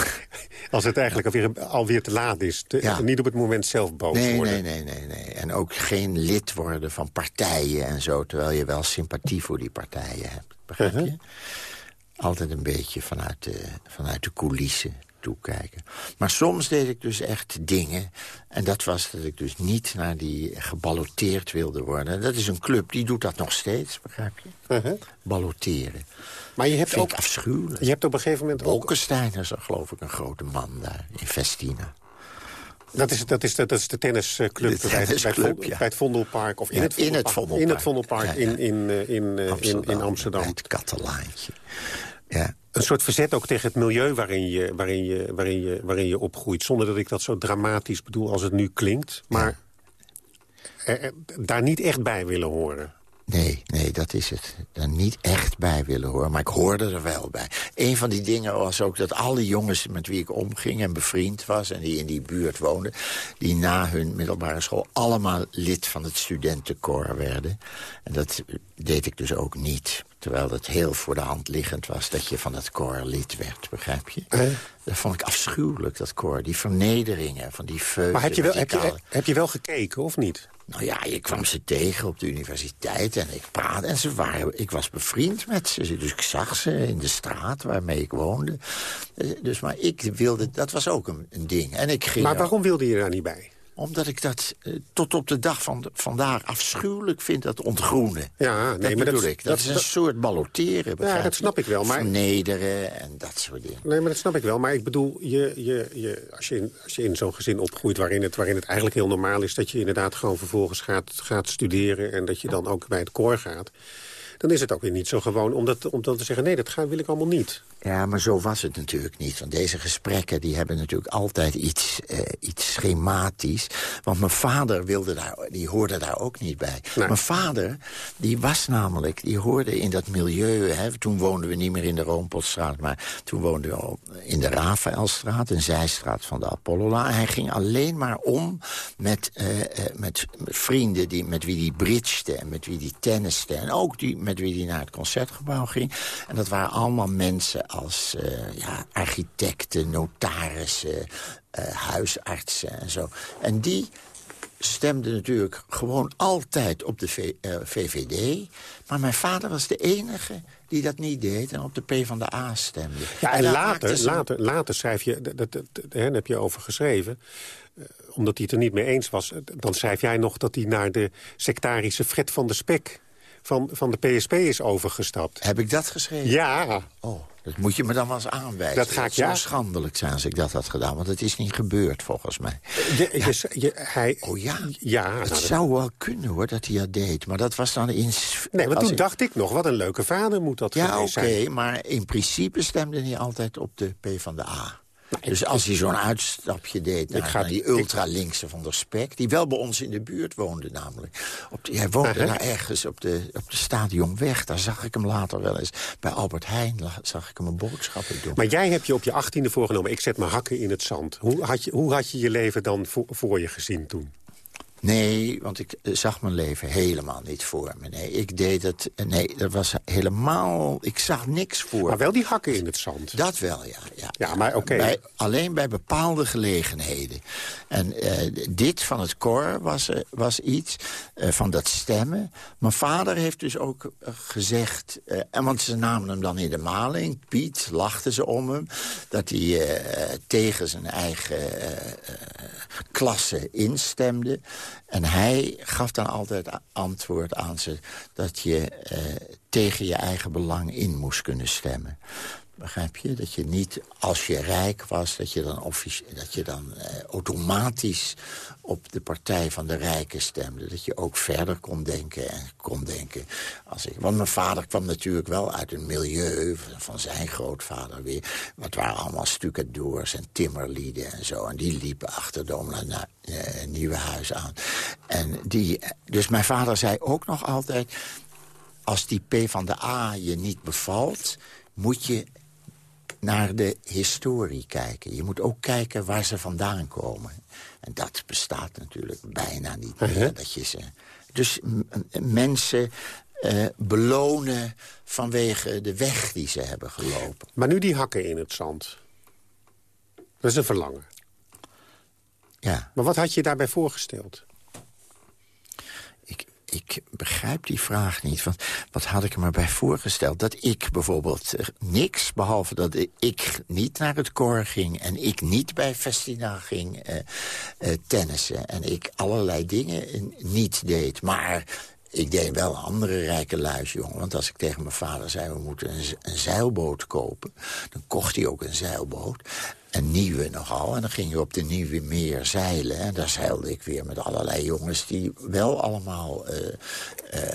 Als het eigenlijk alweer, alweer te laat is. Te, Ja. Niet op het moment zelf boos Nee, worden. nee, nee, nee, nee. En ook geen lid worden van partijen en zo... terwijl je wel sympathie voor die partijen hebt. Begrijp je? Uh-huh. Altijd een beetje vanuit de, vanuit de coulissen toekijken. Maar soms deed ik dus echt dingen. En dat was dat ik dus niet naar die geballoteerd wilde worden. Dat is een club, die doet dat nog steeds, begrijp je? Uh-huh. Balloteren. Maar je hebt Vind ook... ik afschuwelijk. Je hebt op een gegeven moment ook... Bolkestein is er geloof ik een grote man daar, in Vestina. Dat is, dat is, dat is de tennisclub, De bij, het- tennisclub, bij, het, Vo- ja. bij het Vondelpark. Of in, Ja, het, in het Vondelpark, Vondelpark. in het Vondelpark Ja, ja. in, in, eh, in, eh, in, in Amsterdam. Bij het Katelaantje. Ja. Een soort verzet ook tegen het milieu waarin je, waarin, je, waarin, je, waarin je opgroeit. Zonder dat ik dat zo dramatisch bedoel als het nu klinkt. Maar er, er- daar niet echt bij willen horen. Nee, nee, dat is het. Daar niet echt bij willen horen, maar ik hoorde er wel bij. Een van die dingen was ook dat alle jongens met wie ik omging en bevriend was... en die in die buurt woonden, die na hun middelbare school... allemaal lid van het studentenkoor werden. En dat deed ik dus ook niet. Terwijl het heel voor de hand liggend was dat je van het koor lid werd, begrijp je? Eh? Dat vond ik afschuwelijk, dat koor. Die vernederingen van die feuzen. Maar heb je, wel, met heb, die je, kale- heb je wel gekeken, of niet? Nou ja, je kwam ze tegen op de universiteit en ik praatte. En ze waren, ik was bevriend met ze, dus ik zag ze in de straat waarmee ik woonde. Dus, maar ik wilde, dat was ook een, een ding. En ik ging Maar er- waarom wilde je daar niet bij? Omdat ik dat eh, tot op de dag van de, vandaag afschuwelijk vind, dat ontgroenen. Ja, nee, dat maar bedoel dat- ik. Dat, dat- is een dat- soort balloteren, begrijp dat je? snap ik wel, maar- Vernederen en dat soort dingen. Nee, maar dat snap ik wel. Maar ik bedoel, je, je, je, als je in, als je in zo'n gezin opgroeit... Waarin het, waarin het eigenlijk heel normaal is... dat je inderdaad gewoon vervolgens gaat, gaat studeren... en dat je dan ook bij het koor gaat... dan is het ook weer niet zo gewoon om, dat, om dan te zeggen... nee, dat ga, wil ik allemaal niet. Ja, maar zo was het natuurlijk niet. Want deze gesprekken die hebben natuurlijk altijd iets, eh, iets schematisch. Want mijn vader wilde daar, die hoorde daar ook niet bij. Nee. Mijn vader, die was namelijk, die hoorde in dat milieu... Hè, toen woonden we niet meer in de Roompotstraat... maar toen woonden we al in de Rafaelstraat, een zijstraat van de Apollola. En hij ging alleen maar om met, eh, eh, met vrienden die, met wie hij bridgede... en met wie hij tenniste en ook die, met wie hij naar het Concertgebouw ging. En dat waren allemaal mensen als uh, ja, architecten, notarissen, uh, huisartsen en zo. En die stemden natuurlijk gewoon altijd op de v, uh, V V D. Maar mijn vader was de enige die dat niet deed en op de PvdA stemde. Ja, en daar later, maakten ze- later, later schrijf je... Dat, dat, dat, daar heb je over geschreven... Uh, omdat hij het er niet mee eens was... dan schrijf jij nog dat hij naar de sectarische Fred van der Spek... van, van de P S P is overgestapt. Heb ik dat geschreven? Ja, Oh, dat moet je me dan wel eens aanwijzen. Dat ga ik, Het zou ja. schandelijk zijn als ik dat had gedaan, want het is niet gebeurd volgens mij. je, je, je, hij... Oh ja? Ja, nou, Het dat- zou wel kunnen hoor, dat hij dat deed. Maar dat was dan in... nee, want als toen ik- dacht ik nog, wat een leuke vader moet dat Ja, oké, geweest zijn. maar in principe stemde hij altijd op de PvdA. Dus als hij zo'n uitstapje deed naar, ga, naar die ultralinkse Van der Spek... die wel bij ons in de buurt woonde namelijk. Op de, hij woonde uh-huh. daar ergens op de, op de Stadionweg. Daar zag ik hem later wel eens. Bij Albert Heijn zag ik hem een boodschappen doen. Maar jij hebt je op je achttiende voorgenomen... ik zet mijn hakken in het zand. Hoe had je, hoe had je je leven dan voor, voor je gezien toen? Nee, want ik zag mijn leven helemaal niet voor me. Nee, ik deed het... Nee, dat was helemaal... Ik zag niks voor. Maar wel die hakken in het zand. Dat wel, ja. Ja, ja maar oké. Okay. Alleen bij bepaalde gelegenheden. En uh, dit van het koor was, uh, was iets uh, van dat stemmen. Mijn vader heeft dus ook uh, gezegd... Uh, en want ze namen hem dan in de maling. Piet, lachten ze om hem. Dat hij uh, tegen zijn eigen uh, uh, klasse instemde. En hij gaf dan altijd antwoord aan ze... dat je uh, tegen je eigen belang in moest kunnen stemmen. Begrijp je? Dat je niet, als je rijk was... dat je dan, offici- dat je dan uh, automatisch op de partij van de rijken stemde. Dat je ook verder kon denken en kon denken. Als ik, want mijn vader kwam natuurlijk wel uit een milieu... van zijn grootvader weer. Het waren allemaal stucadoors en timmerlieden en zo. En die liepen achter de omla- uh, nieuwe huis aan. En die, dus mijn vader zei ook nog altijd... als die P van de A je niet bevalt... moet je naar de historie kijken. Je moet ook kijken waar ze vandaan komen. En dat bestaat natuurlijk bijna niet meer. Uh-huh. Dat je ze, dus m- mensen uh, belonen vanwege de weg die ze hebben gelopen. Maar nu die hakken in het zand. Dat is een verlangen. Ja. Maar wat had je daarbij voorgesteld? Ik begrijp die vraag niet. Want wat had ik er maar bij voorgesteld? Dat ik bijvoorbeeld uh, niks, behalve dat ik niet naar het koor ging... en ik niet bij Festina ging uh, uh, tennissen... en ik allerlei dingen niet deed. Maar ik deed wel andere rijke luis, jongen. Want als ik tegen mijn vader zei, we moeten een, een zeilboot kopen... dan kocht hij ook een zeilboot... Een nieuwe nogal. En dan ging je op de Nieuwe Meer zeilen. En daar zeilde ik weer met allerlei jongens... die wel allemaal uh, uh, uh,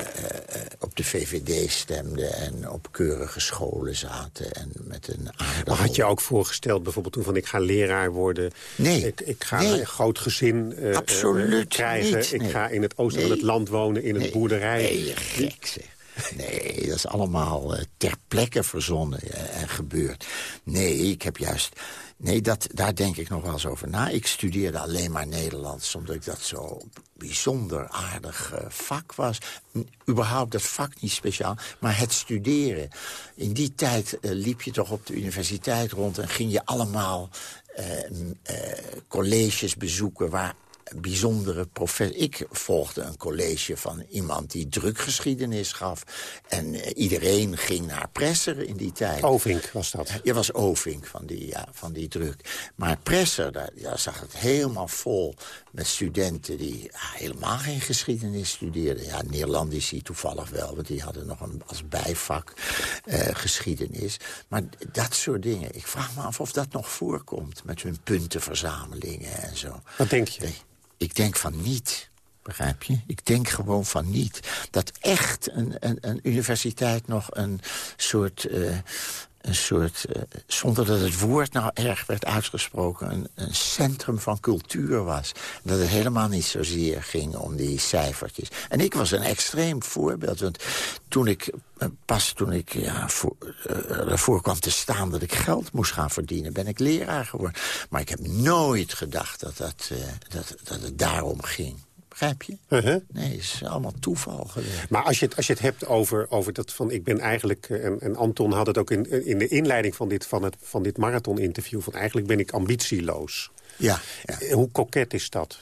op de V V D stemden... en op keurige scholen zaten. En met een aardappel. Maar had je ook voorgesteld bijvoorbeeld toen van... ik ga leraar worden. Nee. Ik, ik ga nee. een groot gezin uh, Absoluut uh, krijgen. niet. Ik nee. ga in het oosten nee. van het land wonen, in een nee. boerderij. Nee, gek zeg. Nee, dat is allemaal uh, ter plekke verzonnen uh, en gebeurd. Nee, ik heb juist... Nee, dat, daar denk ik nog wel eens over na. Ik studeerde alleen maar Nederlands, omdat ik dat zo bijzonder aardig uh, vak was. N- überhaupt dat vak niet speciaal, maar het studeren. In die tijd uh, liep je toch op de universiteit rond... en ging je allemaal uh, uh, colleges bezoeken waar... bijzondere professor. Ik volgde een college van iemand die drukgeschiedenis gaf. En uh, iedereen ging naar Presser in die tijd. Ovink was dat. Je was Ovink van die, ja, van die druk. Maar Presser, daar, daar zag het helemaal vol met studenten... die ja, helemaal geen geschiedenis studeerden. Ja, Neerlandici toevallig wel, want die hadden nog een, als bijvak uh, geschiedenis. Maar dat soort dingen. Ik vraag me af of dat nog voorkomt met hun puntenverzamelingen en zo. Wat denk je? Nee. Ik denk van niet, begrijp je? Ik denk gewoon van niet. Dat echt een, een, een universiteit nog een soort... Uh, een soort, uh, zonder dat het woord nou erg werd uitgesproken... Een, een centrum van cultuur was. Dat het helemaal niet zozeer ging om die cijfertjes. En ik was een extreem voorbeeld. Want toen ik, uh, pas toen ik ja, voor, uh, ervoor kwam te staan... dat ik geld moest gaan verdienen, ben ik leraar geworden. Maar ik heb nooit gedacht dat, dat, uh, dat, dat het daarom ging. Begrijp je? Uh-huh. Nee, het is allemaal toeval geweest. Maar als je het, als je het hebt over, over dat van... ik ben eigenlijk... En, en Anton had het ook in, in de inleiding van dit, van het, van dit marathon-interview... van eigenlijk ben ik ambitieloos. Ja, ja. Hoe koket is dat?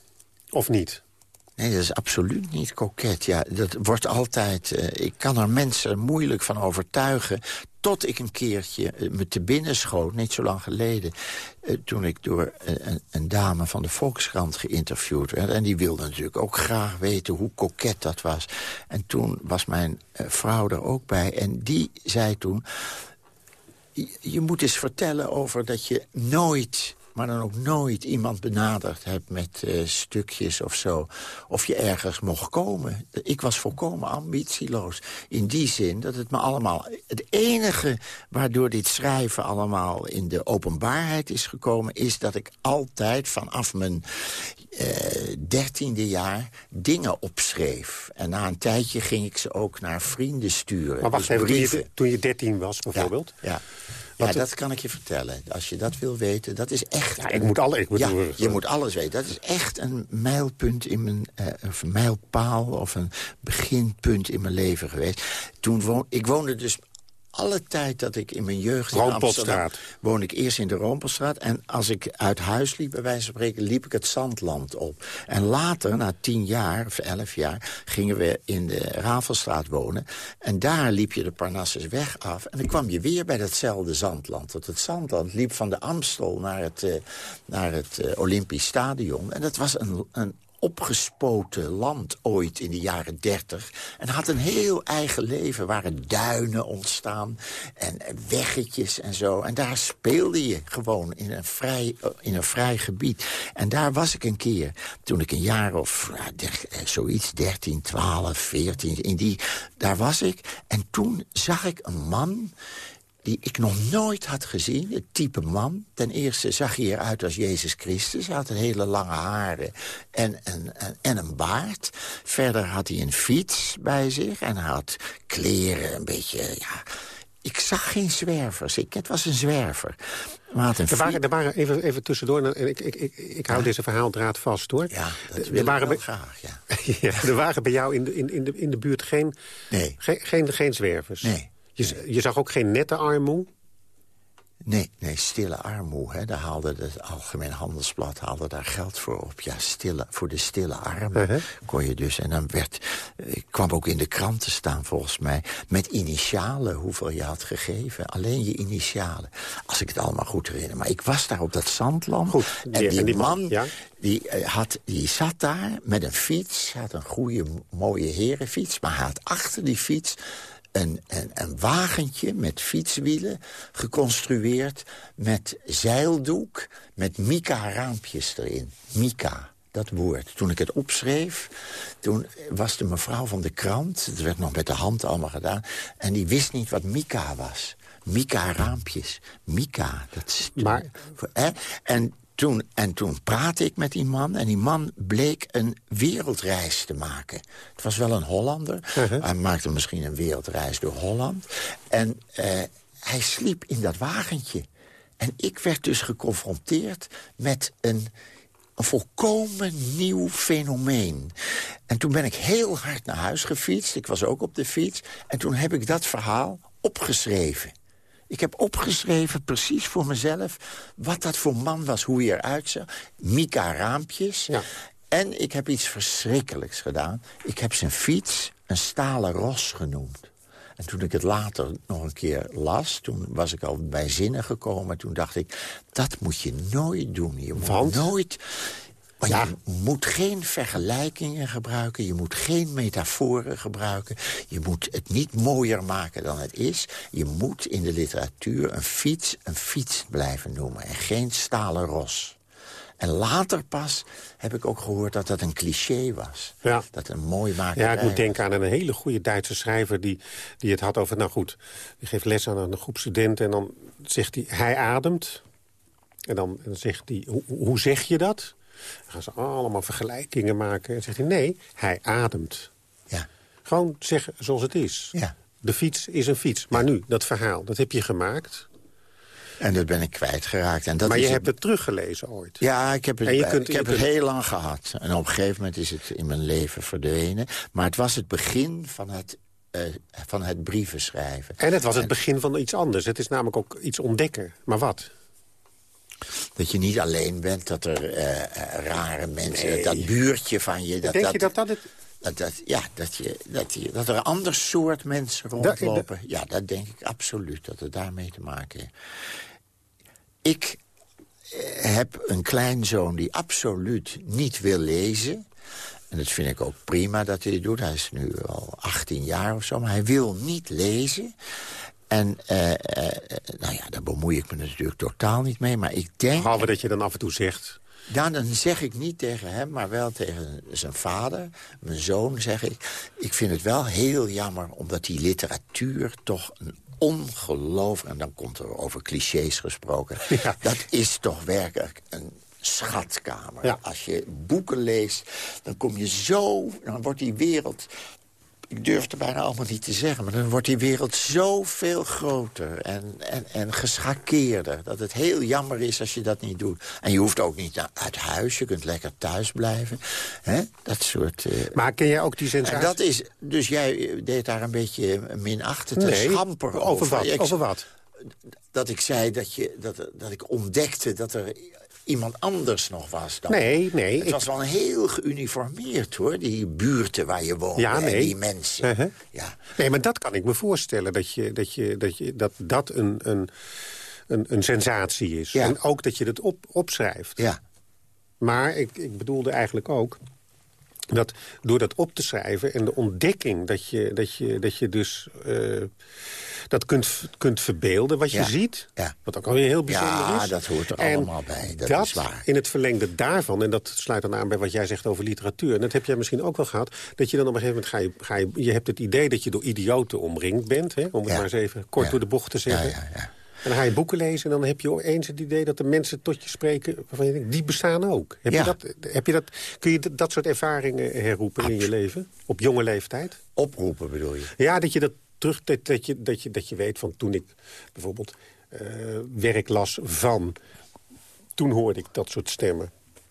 Of niet? Nee, dat is absoluut niet koket. Ja, dat wordt altijd... Uh, ik kan er mensen moeilijk van overtuigen... tot ik een keertje uh, me te binnen schoot, niet zo lang geleden... Uh, toen ik door uh, een, een dame van de Volkskrant geïnterviewd werd. En die wilde natuurlijk ook graag weten hoe koket dat was. En toen was mijn uh, vrouw er ook bij. En die zei toen... Je, je moet eens vertellen over dat je nooit... maar dan ook nooit iemand benaderd heb met uh, stukjes of zo. Of je ergens mocht komen. Ik was volkomen ambitieloos. In die zin dat het me allemaal... Het enige waardoor dit schrijven allemaal in de openbaarheid is gekomen... is dat ik altijd vanaf mijn dertiende uh, jaar dingen opschreef. En na een tijdje ging ik ze ook naar vrienden sturen. Maar wacht dus even, toen je, toen je dertien was bijvoorbeeld? Ja, ja. Ja, dat kan ik je vertellen. Als je dat wil weten, dat is echt... Ja, ik moet alle, ik moet ja, doen, je moet alles weten. Dat is echt een mijlpunt in mijn... Uh, of een mijlpaal of een beginpunt in mijn leven geweest. Toen woon, ik woonde dus... Alle tijd dat ik in mijn jeugd in Amsterdam... woonde ik eerst in de Roompelstraat. En als ik uit huis liep, bij wijze van spreken... liep ik het Zandland op. En later, na tien jaar of elf jaar... gingen we in de Ravelstraat wonen. En daar liep je de Parnassusweg af. En dan kwam je weer bij datzelfde Zandland. Want het Zandland liep van de Amstel naar het, uh, naar het uh, Olympisch Stadion. En dat was een... een opgespoten land ooit in de jaren dertig. En had een heel eigen leven. Er waren duinen ontstaan en weggetjes en zo. En daar speelde je gewoon in een vrij, in een vrij gebied. En daar was ik een keer, toen ik een jaar of nou, der, zoiets, dertien, twaalf, veertien... In die, daar was ik. En toen zag ik een man... die ik nog nooit had gezien, het type man. Ten eerste zag hij eruit als Jezus Christus. Hij had een hele lange haren en, en, en, en een baard. Verder had hij een fiets bij zich en hij had kleren, een beetje... ja. Ik zag geen zwervers. Ik, het was een zwerver. Maar een er, waren, er waren, even, even tussendoor, en ik, ik, ik, ik hou ja. deze verhaaldraad vast, hoor. Ja, dat er wil waren ik wel bij, graag, ja. ja. Er waren bij jou in de, in, in de, in de buurt geen, nee. geen, geen, geen zwervers? Nee. Je, je zag ook geen nette armoe? Nee, nee, stille armoe. Hè. Daar haalde het Algemeen Handelsblad haalde daar geld voor op. Ja, stille, voor de stille armen uh-huh. kon je dus. En dan werd, ik kwam ook in de kranten staan volgens mij... met initialen hoeveel je had gegeven. Alleen je initialen. Als ik het allemaal goed herinner. Maar ik was daar op dat zandland. Goed, en die, die, en die man, man ja. die, uh, had, die zat daar met een fiets. Hij had een goede, mooie herenfiets. Maar hij had achter die fiets... Een, een, een wagentje met fietswielen, geconstrueerd met zeildoek, met mica-raampjes erin. Mica, dat woord. Toen ik het opschreef, toen was de mevrouw van de krant... het werd nog met de hand allemaal gedaan... en die wist niet wat mica was. Mica-raampjes. Mica, dat is... Maar... Hè? En... Toen, en toen praatte ik met die man en die man bleek een wereldreis te maken. Het was wel een Hollander. Uh-huh. Hij maakte misschien een wereldreis door Holland. En uh, hij sliep in dat wagentje. En ik werd dus geconfronteerd met een, een volkomen nieuw fenomeen. En toen ben ik heel hard naar huis gefietst. Ik was ook op de fiets. En toen heb ik dat verhaal opgeschreven. Ik heb opgeschreven, precies voor mezelf, wat dat voor man was, hoe hij eruit zag. Mica-raampjes. Ja. En ik heb iets verschrikkelijks gedaan. Ik heb zijn fiets een stalen ros genoemd. En toen ik het later nog een keer las, toen was ik al bij zinnen gekomen. Toen dacht ik, dat moet je nooit doen. Je moet Want? nooit... Maar ja. je moet geen vergelijkingen gebruiken. Je moet geen metaforen gebruiken. Je moet het niet mooier maken dan het is. Je moet in de literatuur een fiets een fiets blijven noemen. En geen stalen ros. En later pas heb ik ook gehoord dat dat een cliché was. Ja. Dat een mooi makerij. Ja, ik moet denken aan een hele goede Duitse schrijver... die, die het had over, nou goed, die geeft les aan een groep studenten... en dan zegt hij, hij ademt. En dan, en dan zegt hij, hoe, hoe zeg je dat? Dan gaan ze allemaal vergelijkingen maken. En zegt hij, nee, hij ademt. Ja. Gewoon zeggen zoals het is. Ja. De fiets is een fiets. Maar nu, dat verhaal, dat heb je gemaakt. En dat ben ik kwijtgeraakt. En dat maar is je het... hebt het teruggelezen ooit. Ja, ik heb, het, je kunt, ik heb kunt... het heel lang gehad. En op een gegeven moment is het in mijn leven verdwenen. Maar het was het begin van het, uh, van het brieven schrijven. En het was het en... begin van iets anders. Het is namelijk ook iets ontdekken. Maar wat? Dat je niet alleen bent, dat er uh, rare mensen... Nee. Dat buurtje van je... Dat, Denk dat, je dat dat het... Dat, dat, ja, dat, je, dat, je, dat er een ander soort mensen rondlopen. Dat, ja, dat denk ik absoluut, dat het daarmee te maken heeft. Ik uh, heb een kleinzoon die absoluut niet wil lezen. En dat vind ik ook prima dat hij het doet. Hij is nu al achttien jaar of zo, maar hij wil niet lezen. En uh, uh, nou ja, daar bemoei ik me natuurlijk totaal niet mee. Maar ik denk... Behalve dat je dan af en toe zegt... Nou, dan zeg ik niet tegen hem, maar wel tegen zijn vader. Mijn zoon zeg ik. Ik vind het wel heel jammer, omdat die literatuur toch een ongelooflijk... en dan komt er over clichés gesproken. Ja. Dat is toch werkelijk een schatkamer. Ja. Als je boeken leest, dan kom je zo... dan wordt die wereld... Ik durf het er bijna allemaal niet te zeggen, maar dan wordt die wereld zoveel groter en, en, en geschakeerder. Dat het heel jammer is als je dat niet doet. En je hoeft ook niet uit huis, je kunt lekker thuis blijven. Hè? Dat soort... Uh... Maar ken jij ook die sensatie? En dat is, dus jij deed daar een beetje minachtend te nee, schamper over. Over wat? Ik, over wat? Dat ik zei dat, je, dat, dat ik ontdekte dat er... iemand anders nog was dan. Nee, nee. Het ik... was wel heel geuniformeerd, hoor. Die buurten waar je woonde ja, nee. en die mensen. Uh-huh. Ja. Nee, maar dat kan ik me voorstellen. Dat je, dat, je, dat, je, dat, dat een, een, een, een sensatie is. Ja. En ook dat je het op, opschrijft. Ja. Maar ik, ik bedoelde eigenlijk ook... dat door dat op te schrijven en de ontdekking... dat je, dat je, dat je dus... Uh, dat kunt, kunt verbeelden wat je ja. ziet. Ja. Wat ook alweer heel bijzonder ja, is. Ja, dat hoort er en allemaal bij. Dat, dat is waar. In het verlengde daarvan, en dat sluit dan aan bij wat jij zegt over literatuur... en dat heb jij misschien ook wel gehad... dat je dan op een gegeven moment ga je... Ga je, je hebt het idee dat je door idioten omringd bent... Hè, om het ja. maar eens even kort ja. door de bocht te zeggen. Ja, ja, ja. En dan ga je boeken lezen en dan heb je opeens het idee... dat de mensen tot je spreken waarvan je denkt, die bestaan ook. Heb ja. je dat, heb je dat, kun je dat soort ervaringen herroepen Absoluut. in je leven? Op jonge leeftijd? Oproepen bedoel je? Ja, dat je dat terug... Dat, dat, je, dat, je, dat je weet van toen ik bijvoorbeeld uh, werk las van... toen hoorde ik dat soort stemmen.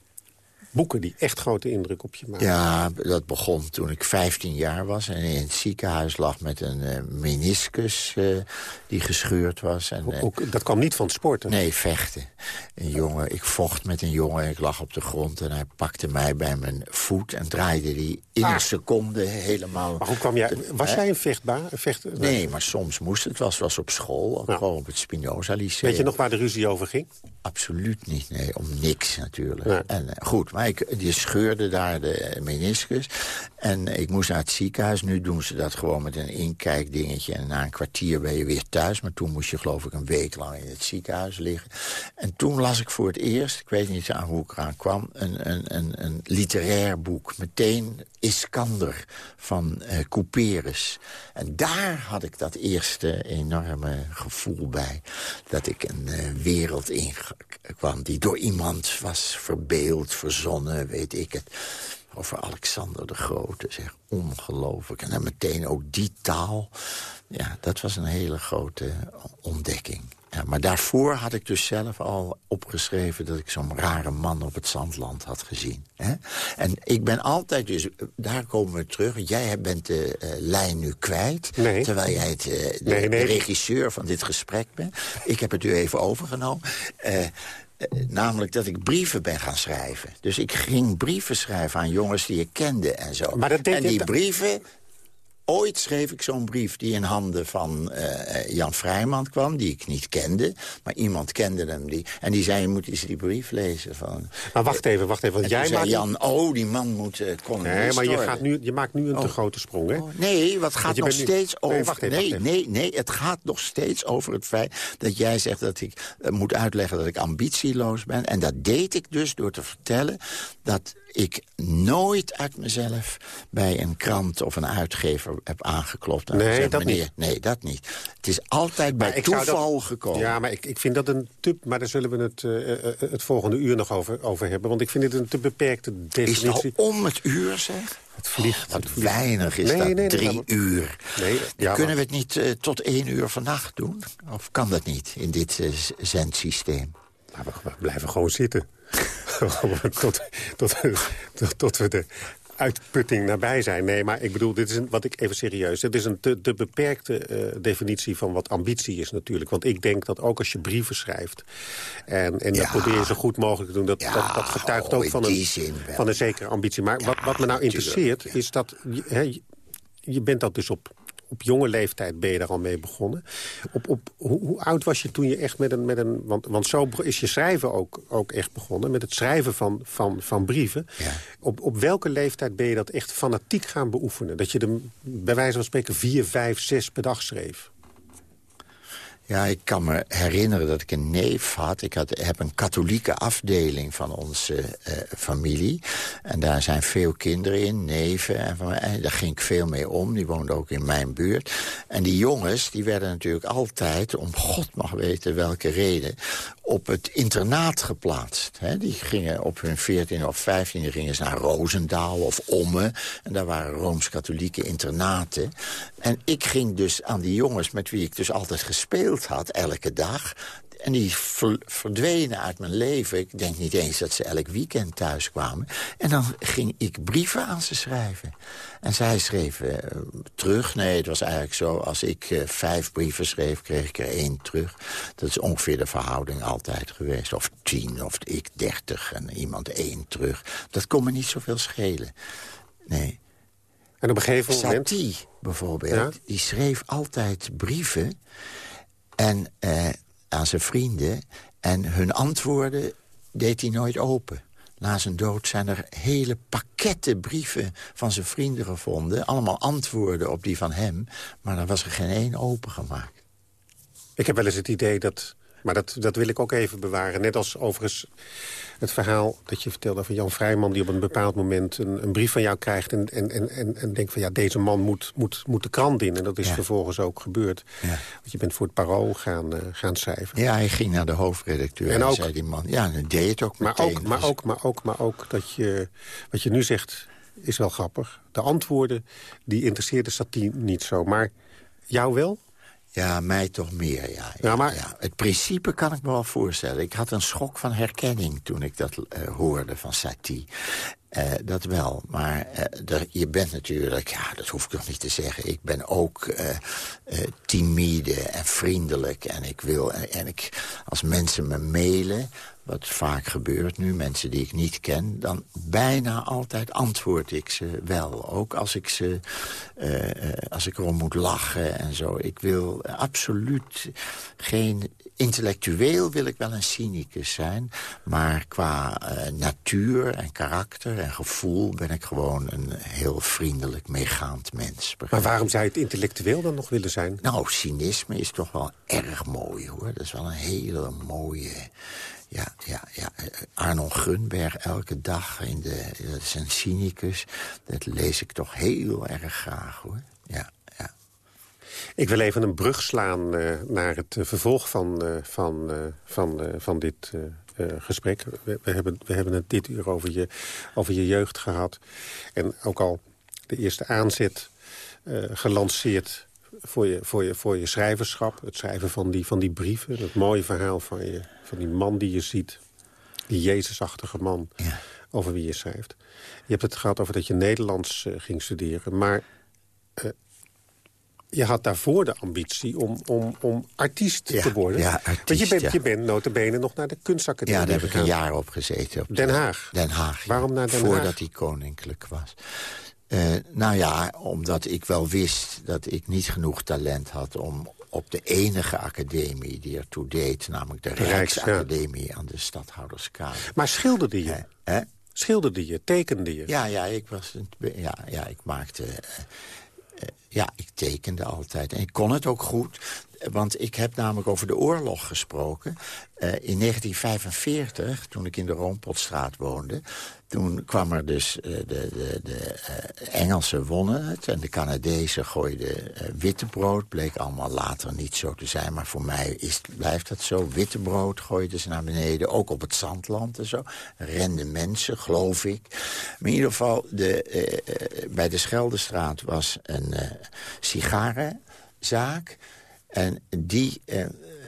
Boeken die echt grote indruk op je maken. Ja, dat begon toen ik vijftien jaar was... en in het ziekenhuis lag met een uh, meniscus uh, die gescheurd was. En, uh, Ook, dat kwam niet van het sporten? Nee, vechten. Een jongen, ik vocht met een jongen, ik lag op de grond... en hij pakte mij bij mijn voet en draaide die in ah. een seconde helemaal... Maar hoe kwam jij... Was uh, jij een vechtbaar? Een vecht, nee, maar soms moest het. Het was, was op school, ja. gewoon op het Spinoza Lyceum. Weet je nog waar de ruzie over ging? Absoluut niet, nee. Om niks natuurlijk. Ja. En, uh, goed, maar ik, die scheurde daar de meniscus. En ik moest naar het ziekenhuis. Nu doen ze dat gewoon met een inkijkdingetje. En na een kwartier ben je weer thuis. Maar toen moest je geloof ik een week lang in het ziekenhuis liggen. En toen las ik voor het eerst, ik weet niet aan hoe ik eraan kwam... een, een, een, een literair boek. Meteen Iskander van uh, Couperus. En daar had ik dat eerste enorme gevoel bij. Dat ik een uh, wereld in kwam die door iemand was verbeeld, verzonnen, weet ik het. Over Alexander de Grote, zeg, ongelooflijk. En dan meteen ook die taal. Ja, dat was een hele grote ontdekking. Ja, maar daarvoor had ik dus zelf al opgeschreven... dat ik zo'n rare man op het zandland had gezien. Hè? En ik ben altijd, dus daar komen we terug... jij bent de uh, lijn nu kwijt... Nee. terwijl jij het, uh, de, nee, nee. de regisseur van dit gesprek bent. Ik heb het u even overgenomen... Uh, Uh, namelijk dat ik brieven ben gaan schrijven. Dus ik ging brieven schrijven aan jongens die ik kende en zo. Maar dat deed en die je... brieven... Ooit schreef ik zo'n brief die in handen van uh, Jan Vrijman kwam... die ik niet kende, maar iemand kende hem. Die, en die zei, je moet eens die brief lezen. Van, maar wacht even, wacht even. Want en jij zei maakt... Jan, oh, die man moet uh, Nee, maar je, gaat nu, je maakt nu een oh. te grote sprong, hè? Oh, nee, wat gaat nog steeds nu... over... Nee, wacht even, nee, wacht nee, nee, het gaat nog steeds over het feit... dat jij zegt dat ik uh, moet uitleggen dat ik ambitieloos ben. En dat deed ik dus door te vertellen... dat ik nooit uit mezelf bij een krant of een uitgever heb aangeklopt. En nee, gezegd, dat meneer, niet. Nee, dat niet. Het is altijd bij toeval dat... gekomen. Ja, maar ik, ik vind dat een te... Maar daar zullen we het, uh, uh, het volgende uur nog over, over hebben. Want ik vind het een te beperkte definitie. Is het al om het uur, zeg? Het vliegt. Oh, wat het vliegt. weinig is nee, dat, nee, drie nee, uur. Nee, ja, Kunnen maar... we het niet uh, tot één uur vannacht doen? Of kan dat niet in dit uh, zendsysteem? Maar we, we blijven gewoon zitten. tot, tot, tot, tot we de uitputting nabij zijn. Nee, maar ik bedoel, dit is een, wat ik even serieus... Het is een te, te beperkte uh, definitie van wat ambitie is natuurlijk. Want ik denk dat ook als je brieven schrijft... en, en ja, dat probeer je zo goed mogelijk te doen... dat, ja, dat, dat getuigt oh, ook van een, van een zekere ambitie. Maar ja, wat, wat me nou interesseert ja. is dat... He, je bent dat dus op... Op jonge leeftijd ben je daar al mee begonnen. Op, op, hoe, hoe oud was je toen je echt met een... Met een want, want zo is je schrijven ook, ook echt begonnen. Met het schrijven van, van, van brieven. Ja. Op, op welke leeftijd ben je dat echt fanatiek gaan beoefenen? Dat je er bij wijze van spreken vier, vijf, zes per dag schreef? Ja, ik kan me herinneren dat ik een neef had. Ik had, heb een katholieke afdeling van onze uh, familie. En daar zijn veel kinderen in, neven. En, van, en daar ging ik veel mee om. Die woonden ook in mijn buurt. En die jongens, die werden natuurlijk altijd, om God mag weten welke reden, op het internaat geplaatst. He, die gingen op hun veertiende of vijftiende gingen ze naar Roosendaal of Ommen. En daar waren Rooms-katholieke internaten. En ik ging dus aan die jongens met wie ik dus altijd gespeeld had, elke dag. En die ver, verdwenen uit mijn leven. Ik denk niet eens dat ze elk weekend thuis kwamen. En dan ging ik brieven aan ze schrijven. En zij schreven uh, terug. Nee, het was eigenlijk zo, als ik uh, vijf brieven schreef, kreeg ik er één terug. Dat is ongeveer de verhouding altijd geweest. Of tien, of ik dertig en iemand één terug. Dat kon me niet zoveel schelen. Nee. En op een gegeven moment... Satie bijvoorbeeld, ja? die schreef altijd brieven en, uh, aan zijn vrienden. En hun antwoorden deed hij nooit open. Na zijn dood zijn er hele pakketten brieven van zijn vrienden gevonden. Allemaal antwoorden op die van hem. Maar daar was er geen één opengemaakt. Ik heb wel eens het idee dat... Maar dat, dat wil ik ook even bewaren. Net als overigens het verhaal dat je vertelde van Jan Vrijman... die op een bepaald moment een, een brief van jou krijgt... en, en, en, en denkt van ja, deze man moet, moet, moet de krant in. En dat is ja. vervolgens ook gebeurd. Ja. Want je bent voor het Parool gaan, uh, gaan schrijven. Ja, hij ging naar de hoofdredacteur en, en ook, zei die man... Ja, dan deed het ook maar meteen. Ook, maar, ook, maar, ook, maar ook dat je... Wat je nu zegt is wel grappig. De antwoorden, die interesseerde Satie niet zo. Maar jou wel? Ja, mij toch meer, ja. ja, maar... ja. Het principe kan ik me wel voorstellen. Ik had een schok van herkenning toen ik dat uh, hoorde van Satie. Uh, dat wel, maar uh, er, je bent natuurlijk, ja, dat hoef ik nog niet te zeggen... ik ben ook uh, uh, timide en vriendelijk en ik wil... En, en ik, als mensen me mailen, wat vaak gebeurt nu, mensen die ik niet ken... dan bijna altijd antwoord ik ze wel. Ook als ik, ze, uh, uh, als ik erom moet lachen en zo. Ik wil absoluut geen... Intellectueel wil ik wel een cynicus zijn, maar qua uh, natuur en karakter en gevoel ben ik gewoon een heel vriendelijk, meegaand mens. Maar waarom zou je het intellectueel dan nog willen zijn? Nou, cynisme is toch wel erg mooi, hoor. Dat is wel een hele mooie... Ja, ja, ja. Arnold Gunberg elke dag, in de, dat is een cynicus. Dat lees ik toch heel erg graag, hoor. Ja. Ik wil even een brug slaan uh, naar het uh, vervolg van, uh, van, uh, van, uh, van dit uh, uh, gesprek. We, we, hebben, we hebben het dit uur over je, over je jeugd gehad. En ook al de eerste aanzet uh, gelanceerd voor je, voor, je, voor je schrijverschap. Het schrijven van die, van die brieven. Het mooie verhaal van, je, van die man die je ziet. Die Jezusachtige man ja. over wie je schrijft. Je hebt het gehad over dat je Nederlands uh, ging studeren. Maar... Uh, je had daarvoor de ambitie om, om, om artiest ja, te worden. Ja, artiest, Want je bent, ja. je bent nota bene nog naar de kunstacademie Ja, daar heb gegaan. ik een jaar op gezeten. Op Den Haag? Den Haag, ja. Waarom naar Den Voordat Haag? hij koninklijk was. Uh, nou ja, omdat ik wel wist dat ik niet genoeg talent had... om op de enige academie die ertoe deed... namelijk de Rijksacademie ja. aan de Stadhouderskade. Maar schilderde je? Uh, Schilderde je? Tekende je? Ja, ja, ik, was een, ja, ja, ik maakte... Uh, Uh, ja, ik tekende altijd. En ik kon het ook goed, want ik heb namelijk over de oorlog gesproken. Uh, in negentien vijfenveertig, toen ik in de Roompotstraat woonde... toen kwam er dus, uh, de, de, de uh, Engelsen wonnen het... en de Canadezen gooiden uh, wittebrood. Bleek allemaal later niet zo te zijn, maar voor mij is, blijft dat zo. Wittebrood gooiden ze naar beneden, ook op het zandland en zo. Renden mensen, geloof ik. Maar in ieder geval, de, uh, uh, bij de Scheldestraat was een uh, sigarenzaak... En die... Uh,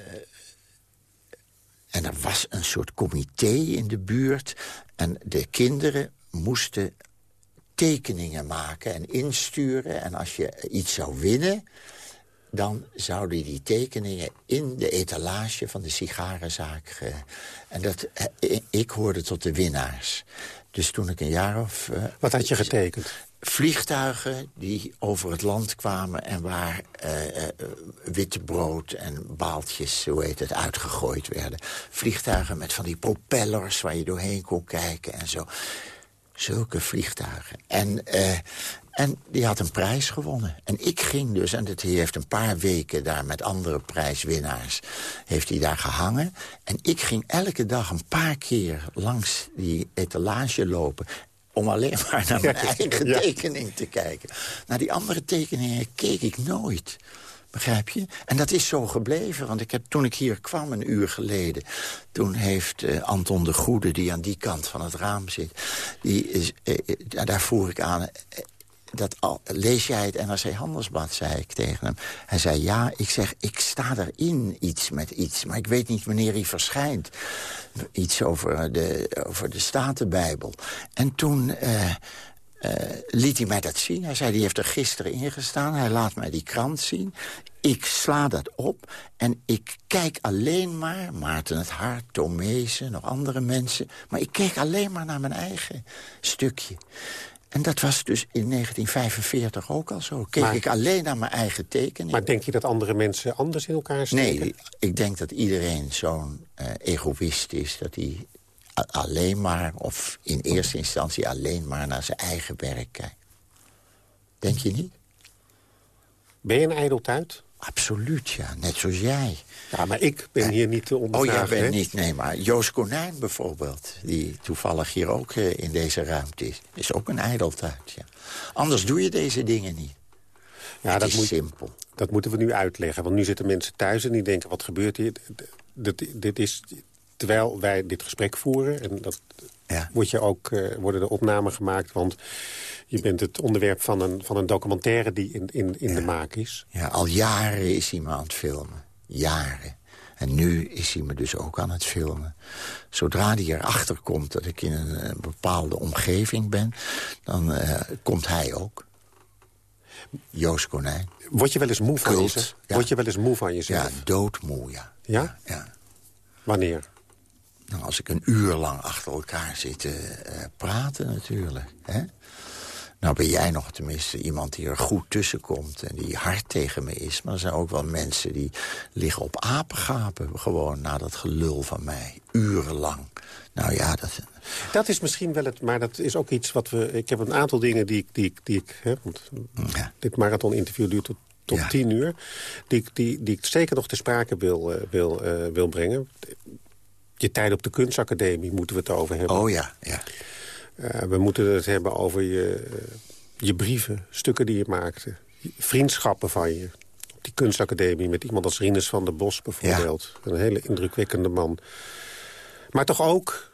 en er was een soort comité in de buurt. En de kinderen moesten tekeningen maken en insturen. En als je iets zou winnen... dan zouden die tekeningen in de etalage van de sigarenzaak... Uh, en dat, uh, ik hoorde tot de winnaars. Dus toen ik een jaar of... Uh, Wat had je getekend? Vliegtuigen die over het land kwamen en waar uh, uh, wittebrood en baaltjes, hoe heet het, uitgegooid werden. Vliegtuigen met van die propellers waar je doorheen kon kijken en zo. Zulke vliegtuigen. En, uh, En die had een prijs gewonnen. En ik ging dus, en dat, hij heeft een paar weken daar met andere prijswinnaars... heeft hij daar gehangen. En ik ging elke dag een paar keer langs die etalage lopen... om alleen maar naar mijn eigen ja. tekening te kijken. Naar die andere tekeningen keek ik nooit. Begrijp je? En dat is zo gebleven. Want ik heb, toen ik hier kwam, een uur geleden... toen heeft uh, Anton de Goede, die aan die kant van het raam zit... Die is, uh, uh, daar voer ik aan... Uh, dat al, lees jij het N R C Handelsblad, zei ik tegen hem. Hij zei, ja, ik zeg, ik sta erin iets met iets... maar ik weet niet wanneer hij verschijnt. Iets over de, over de Statenbijbel. En toen... Uh, Uh, liet hij mij dat zien. Hij zei, die heeft er gisteren ingestaan. Hij laat mij die krant zien. Ik sla dat op en ik kijk alleen maar... Maarten het Hart, Tomezen, nog andere mensen... maar ik keek alleen maar naar mijn eigen stukje. En dat was dus in negentien vijfenveertig ook al zo. Keek maar, ik alleen naar mijn eigen tekening. Maar denk je dat andere mensen anders in elkaar steken? Nee, ik denk dat iedereen zo'n uh, egoïst is... dat hij alleen maar, of in eerste instantie alleen maar... naar zijn eigen werk kijkt. Denk je niet? Ben je een ijdeltuit? Absoluut, ja. Net zoals jij. Ja, maar ik ben hier niet te ondervragen. Oh, jij bent hè? niet, nee, maar Joost Konijn bijvoorbeeld... die toevallig hier ook uh, in deze ruimte is... is ook een ijdeltuit, ja. Anders doe je deze dingen niet. Ja, het dat is moet, simpel. Dat moeten we nu uitleggen, want nu zitten mensen thuis... en die denken, wat gebeurt hier? Dit, dit is... Terwijl wij dit gesprek voeren, en dat ja. wordt je ook, uh, worden er opnamen gemaakt... want je bent het onderwerp van een, van een documentaire die in, in, in ja. de maak is. Ja, al jaren is hij me aan het filmen. Jaren. En nu is hij me dus ook aan het filmen. Zodra hij erachter komt dat ik in een, een bepaalde omgeving ben... dan uh, komt hij ook. Joost Konijn. Word je wel eens moe van Kult, jezelf? Ja. Word je wel eens moe van jezelf? Ja, doodmoe, ja. Ja? Ja. Wanneer? Nou, als ik een uur lang achter elkaar zit te uh, praten natuurlijk. Hè? Nou ben jij nog tenminste iemand die er goed tussen komt... en die hard tegen me is. Maar er zijn ook wel mensen die liggen op apengapen... gewoon na dat gelul van mij. Urenlang. Nou ja, dat... Dat is misschien wel het... Maar dat is ook iets wat we... Ik heb een aantal dingen die ik... Die ik, die ik hè, want ja. Dit marathoninterview duurt tot, tot ja. tien uur. Die, die, die ik zeker nog ter sprake wil, uh, wil, uh, wil brengen. Je tijd op de kunstacademie moeten we het over hebben. Oh ja, ja. Uh, we moeten het hebben over je, uh, je brieven, stukken die je maakte. Vriendschappen van je. Op die kunstacademie met iemand als Rinus van der Bos bijvoorbeeld. Ja. Een hele indrukwekkende man. Maar toch ook,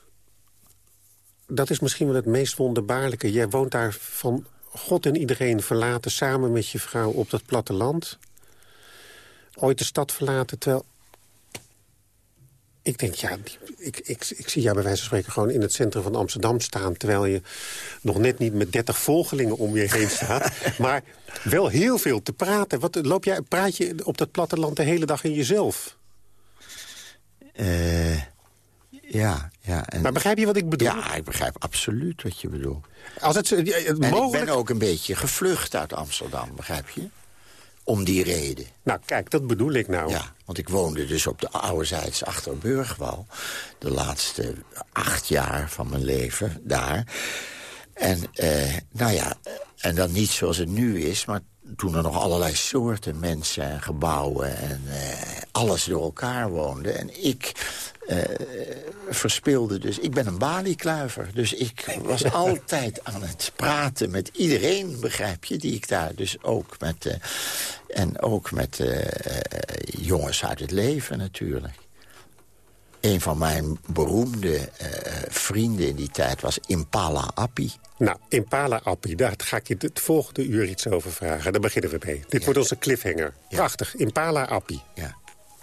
dat is misschien wel het meest wonderbaarlijke. Jij woont daar van God en iedereen verlaten... samen met je vrouw op dat platteland. Ooit de stad verlaten, terwijl... Ik denk, ja, ik, ik, ik zie jou bij wijze van spreken gewoon in het centrum van Amsterdam staan... terwijl je nog net niet met dertig volgelingen om je heen staat. Maar wel heel veel te praten. Wat, loop jij, praat je op dat platteland de hele dag in jezelf? Uh, ja, ja. En, maar begrijp je wat ik bedoel? Ja, ik begrijp absoluut wat je bedoelt. Als het, het en mogelijk... ik ben ook een beetje gevlucht uit Amsterdam, begrijp je? Om die reden. Nou, kijk, dat bedoel ik nou. Ja, want ik woonde dus op de ouderzijds achter Burgwal. De laatste acht jaar van mijn leven daar. En, uh, nou ja, en dan niet zoals het nu is... maar toen er nog allerlei soorten mensen en gebouwen... en uh, alles door elkaar woonde. En ik... Uh, verspeelde dus. Ik ben een baliekluiver. Dus ik was altijd aan het praten met iedereen, begrijp je, die ik daar dus ook met... Uh, en ook met uh, uh, jongens uit het leven natuurlijk. Een van mijn beroemde uh, vrienden in die tijd was Impala Appie. Nou, Impala Appie, daar ga ik je het volgende uur iets over vragen. Daar beginnen we mee. Dit ja. wordt onze cliffhanger. Ja. Prachtig, Impala Appie. Ja.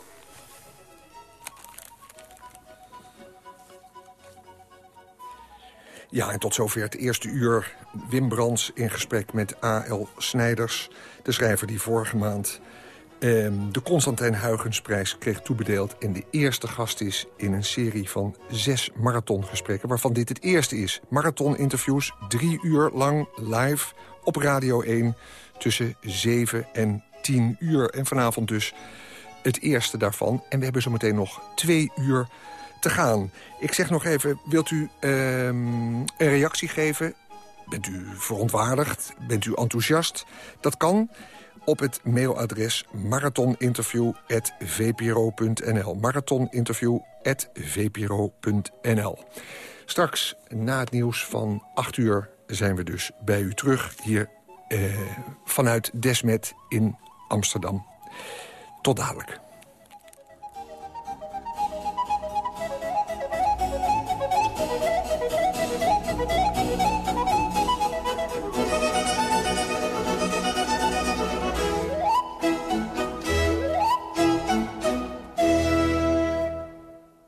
Ja, en tot zover het eerste uur. Wim Brands in gesprek met A L Snijders. De schrijver die vorige maand eh, de Constantijn Huygensprijs kreeg toebedeeld... en de eerste gast is in een serie van zes marathongesprekken... waarvan dit het eerste is. Marathoninterviews, drie uur lang live op Radio één... tussen zeven en tien uur. En vanavond dus het eerste daarvan. En we hebben zometeen nog twee uur... te gaan. Ik zeg nog even, wilt u uh, een reactie geven? Bent u verontwaardigd? Bent u enthousiast? Dat kan op het mailadres marathoninterview at v p r o punt n l. marathoninterview at v p r o punt n l. Straks, na het nieuws van acht uur, zijn we dus bij u terug hier eh, vanuit Desmet in Amsterdam. Tot dadelijk.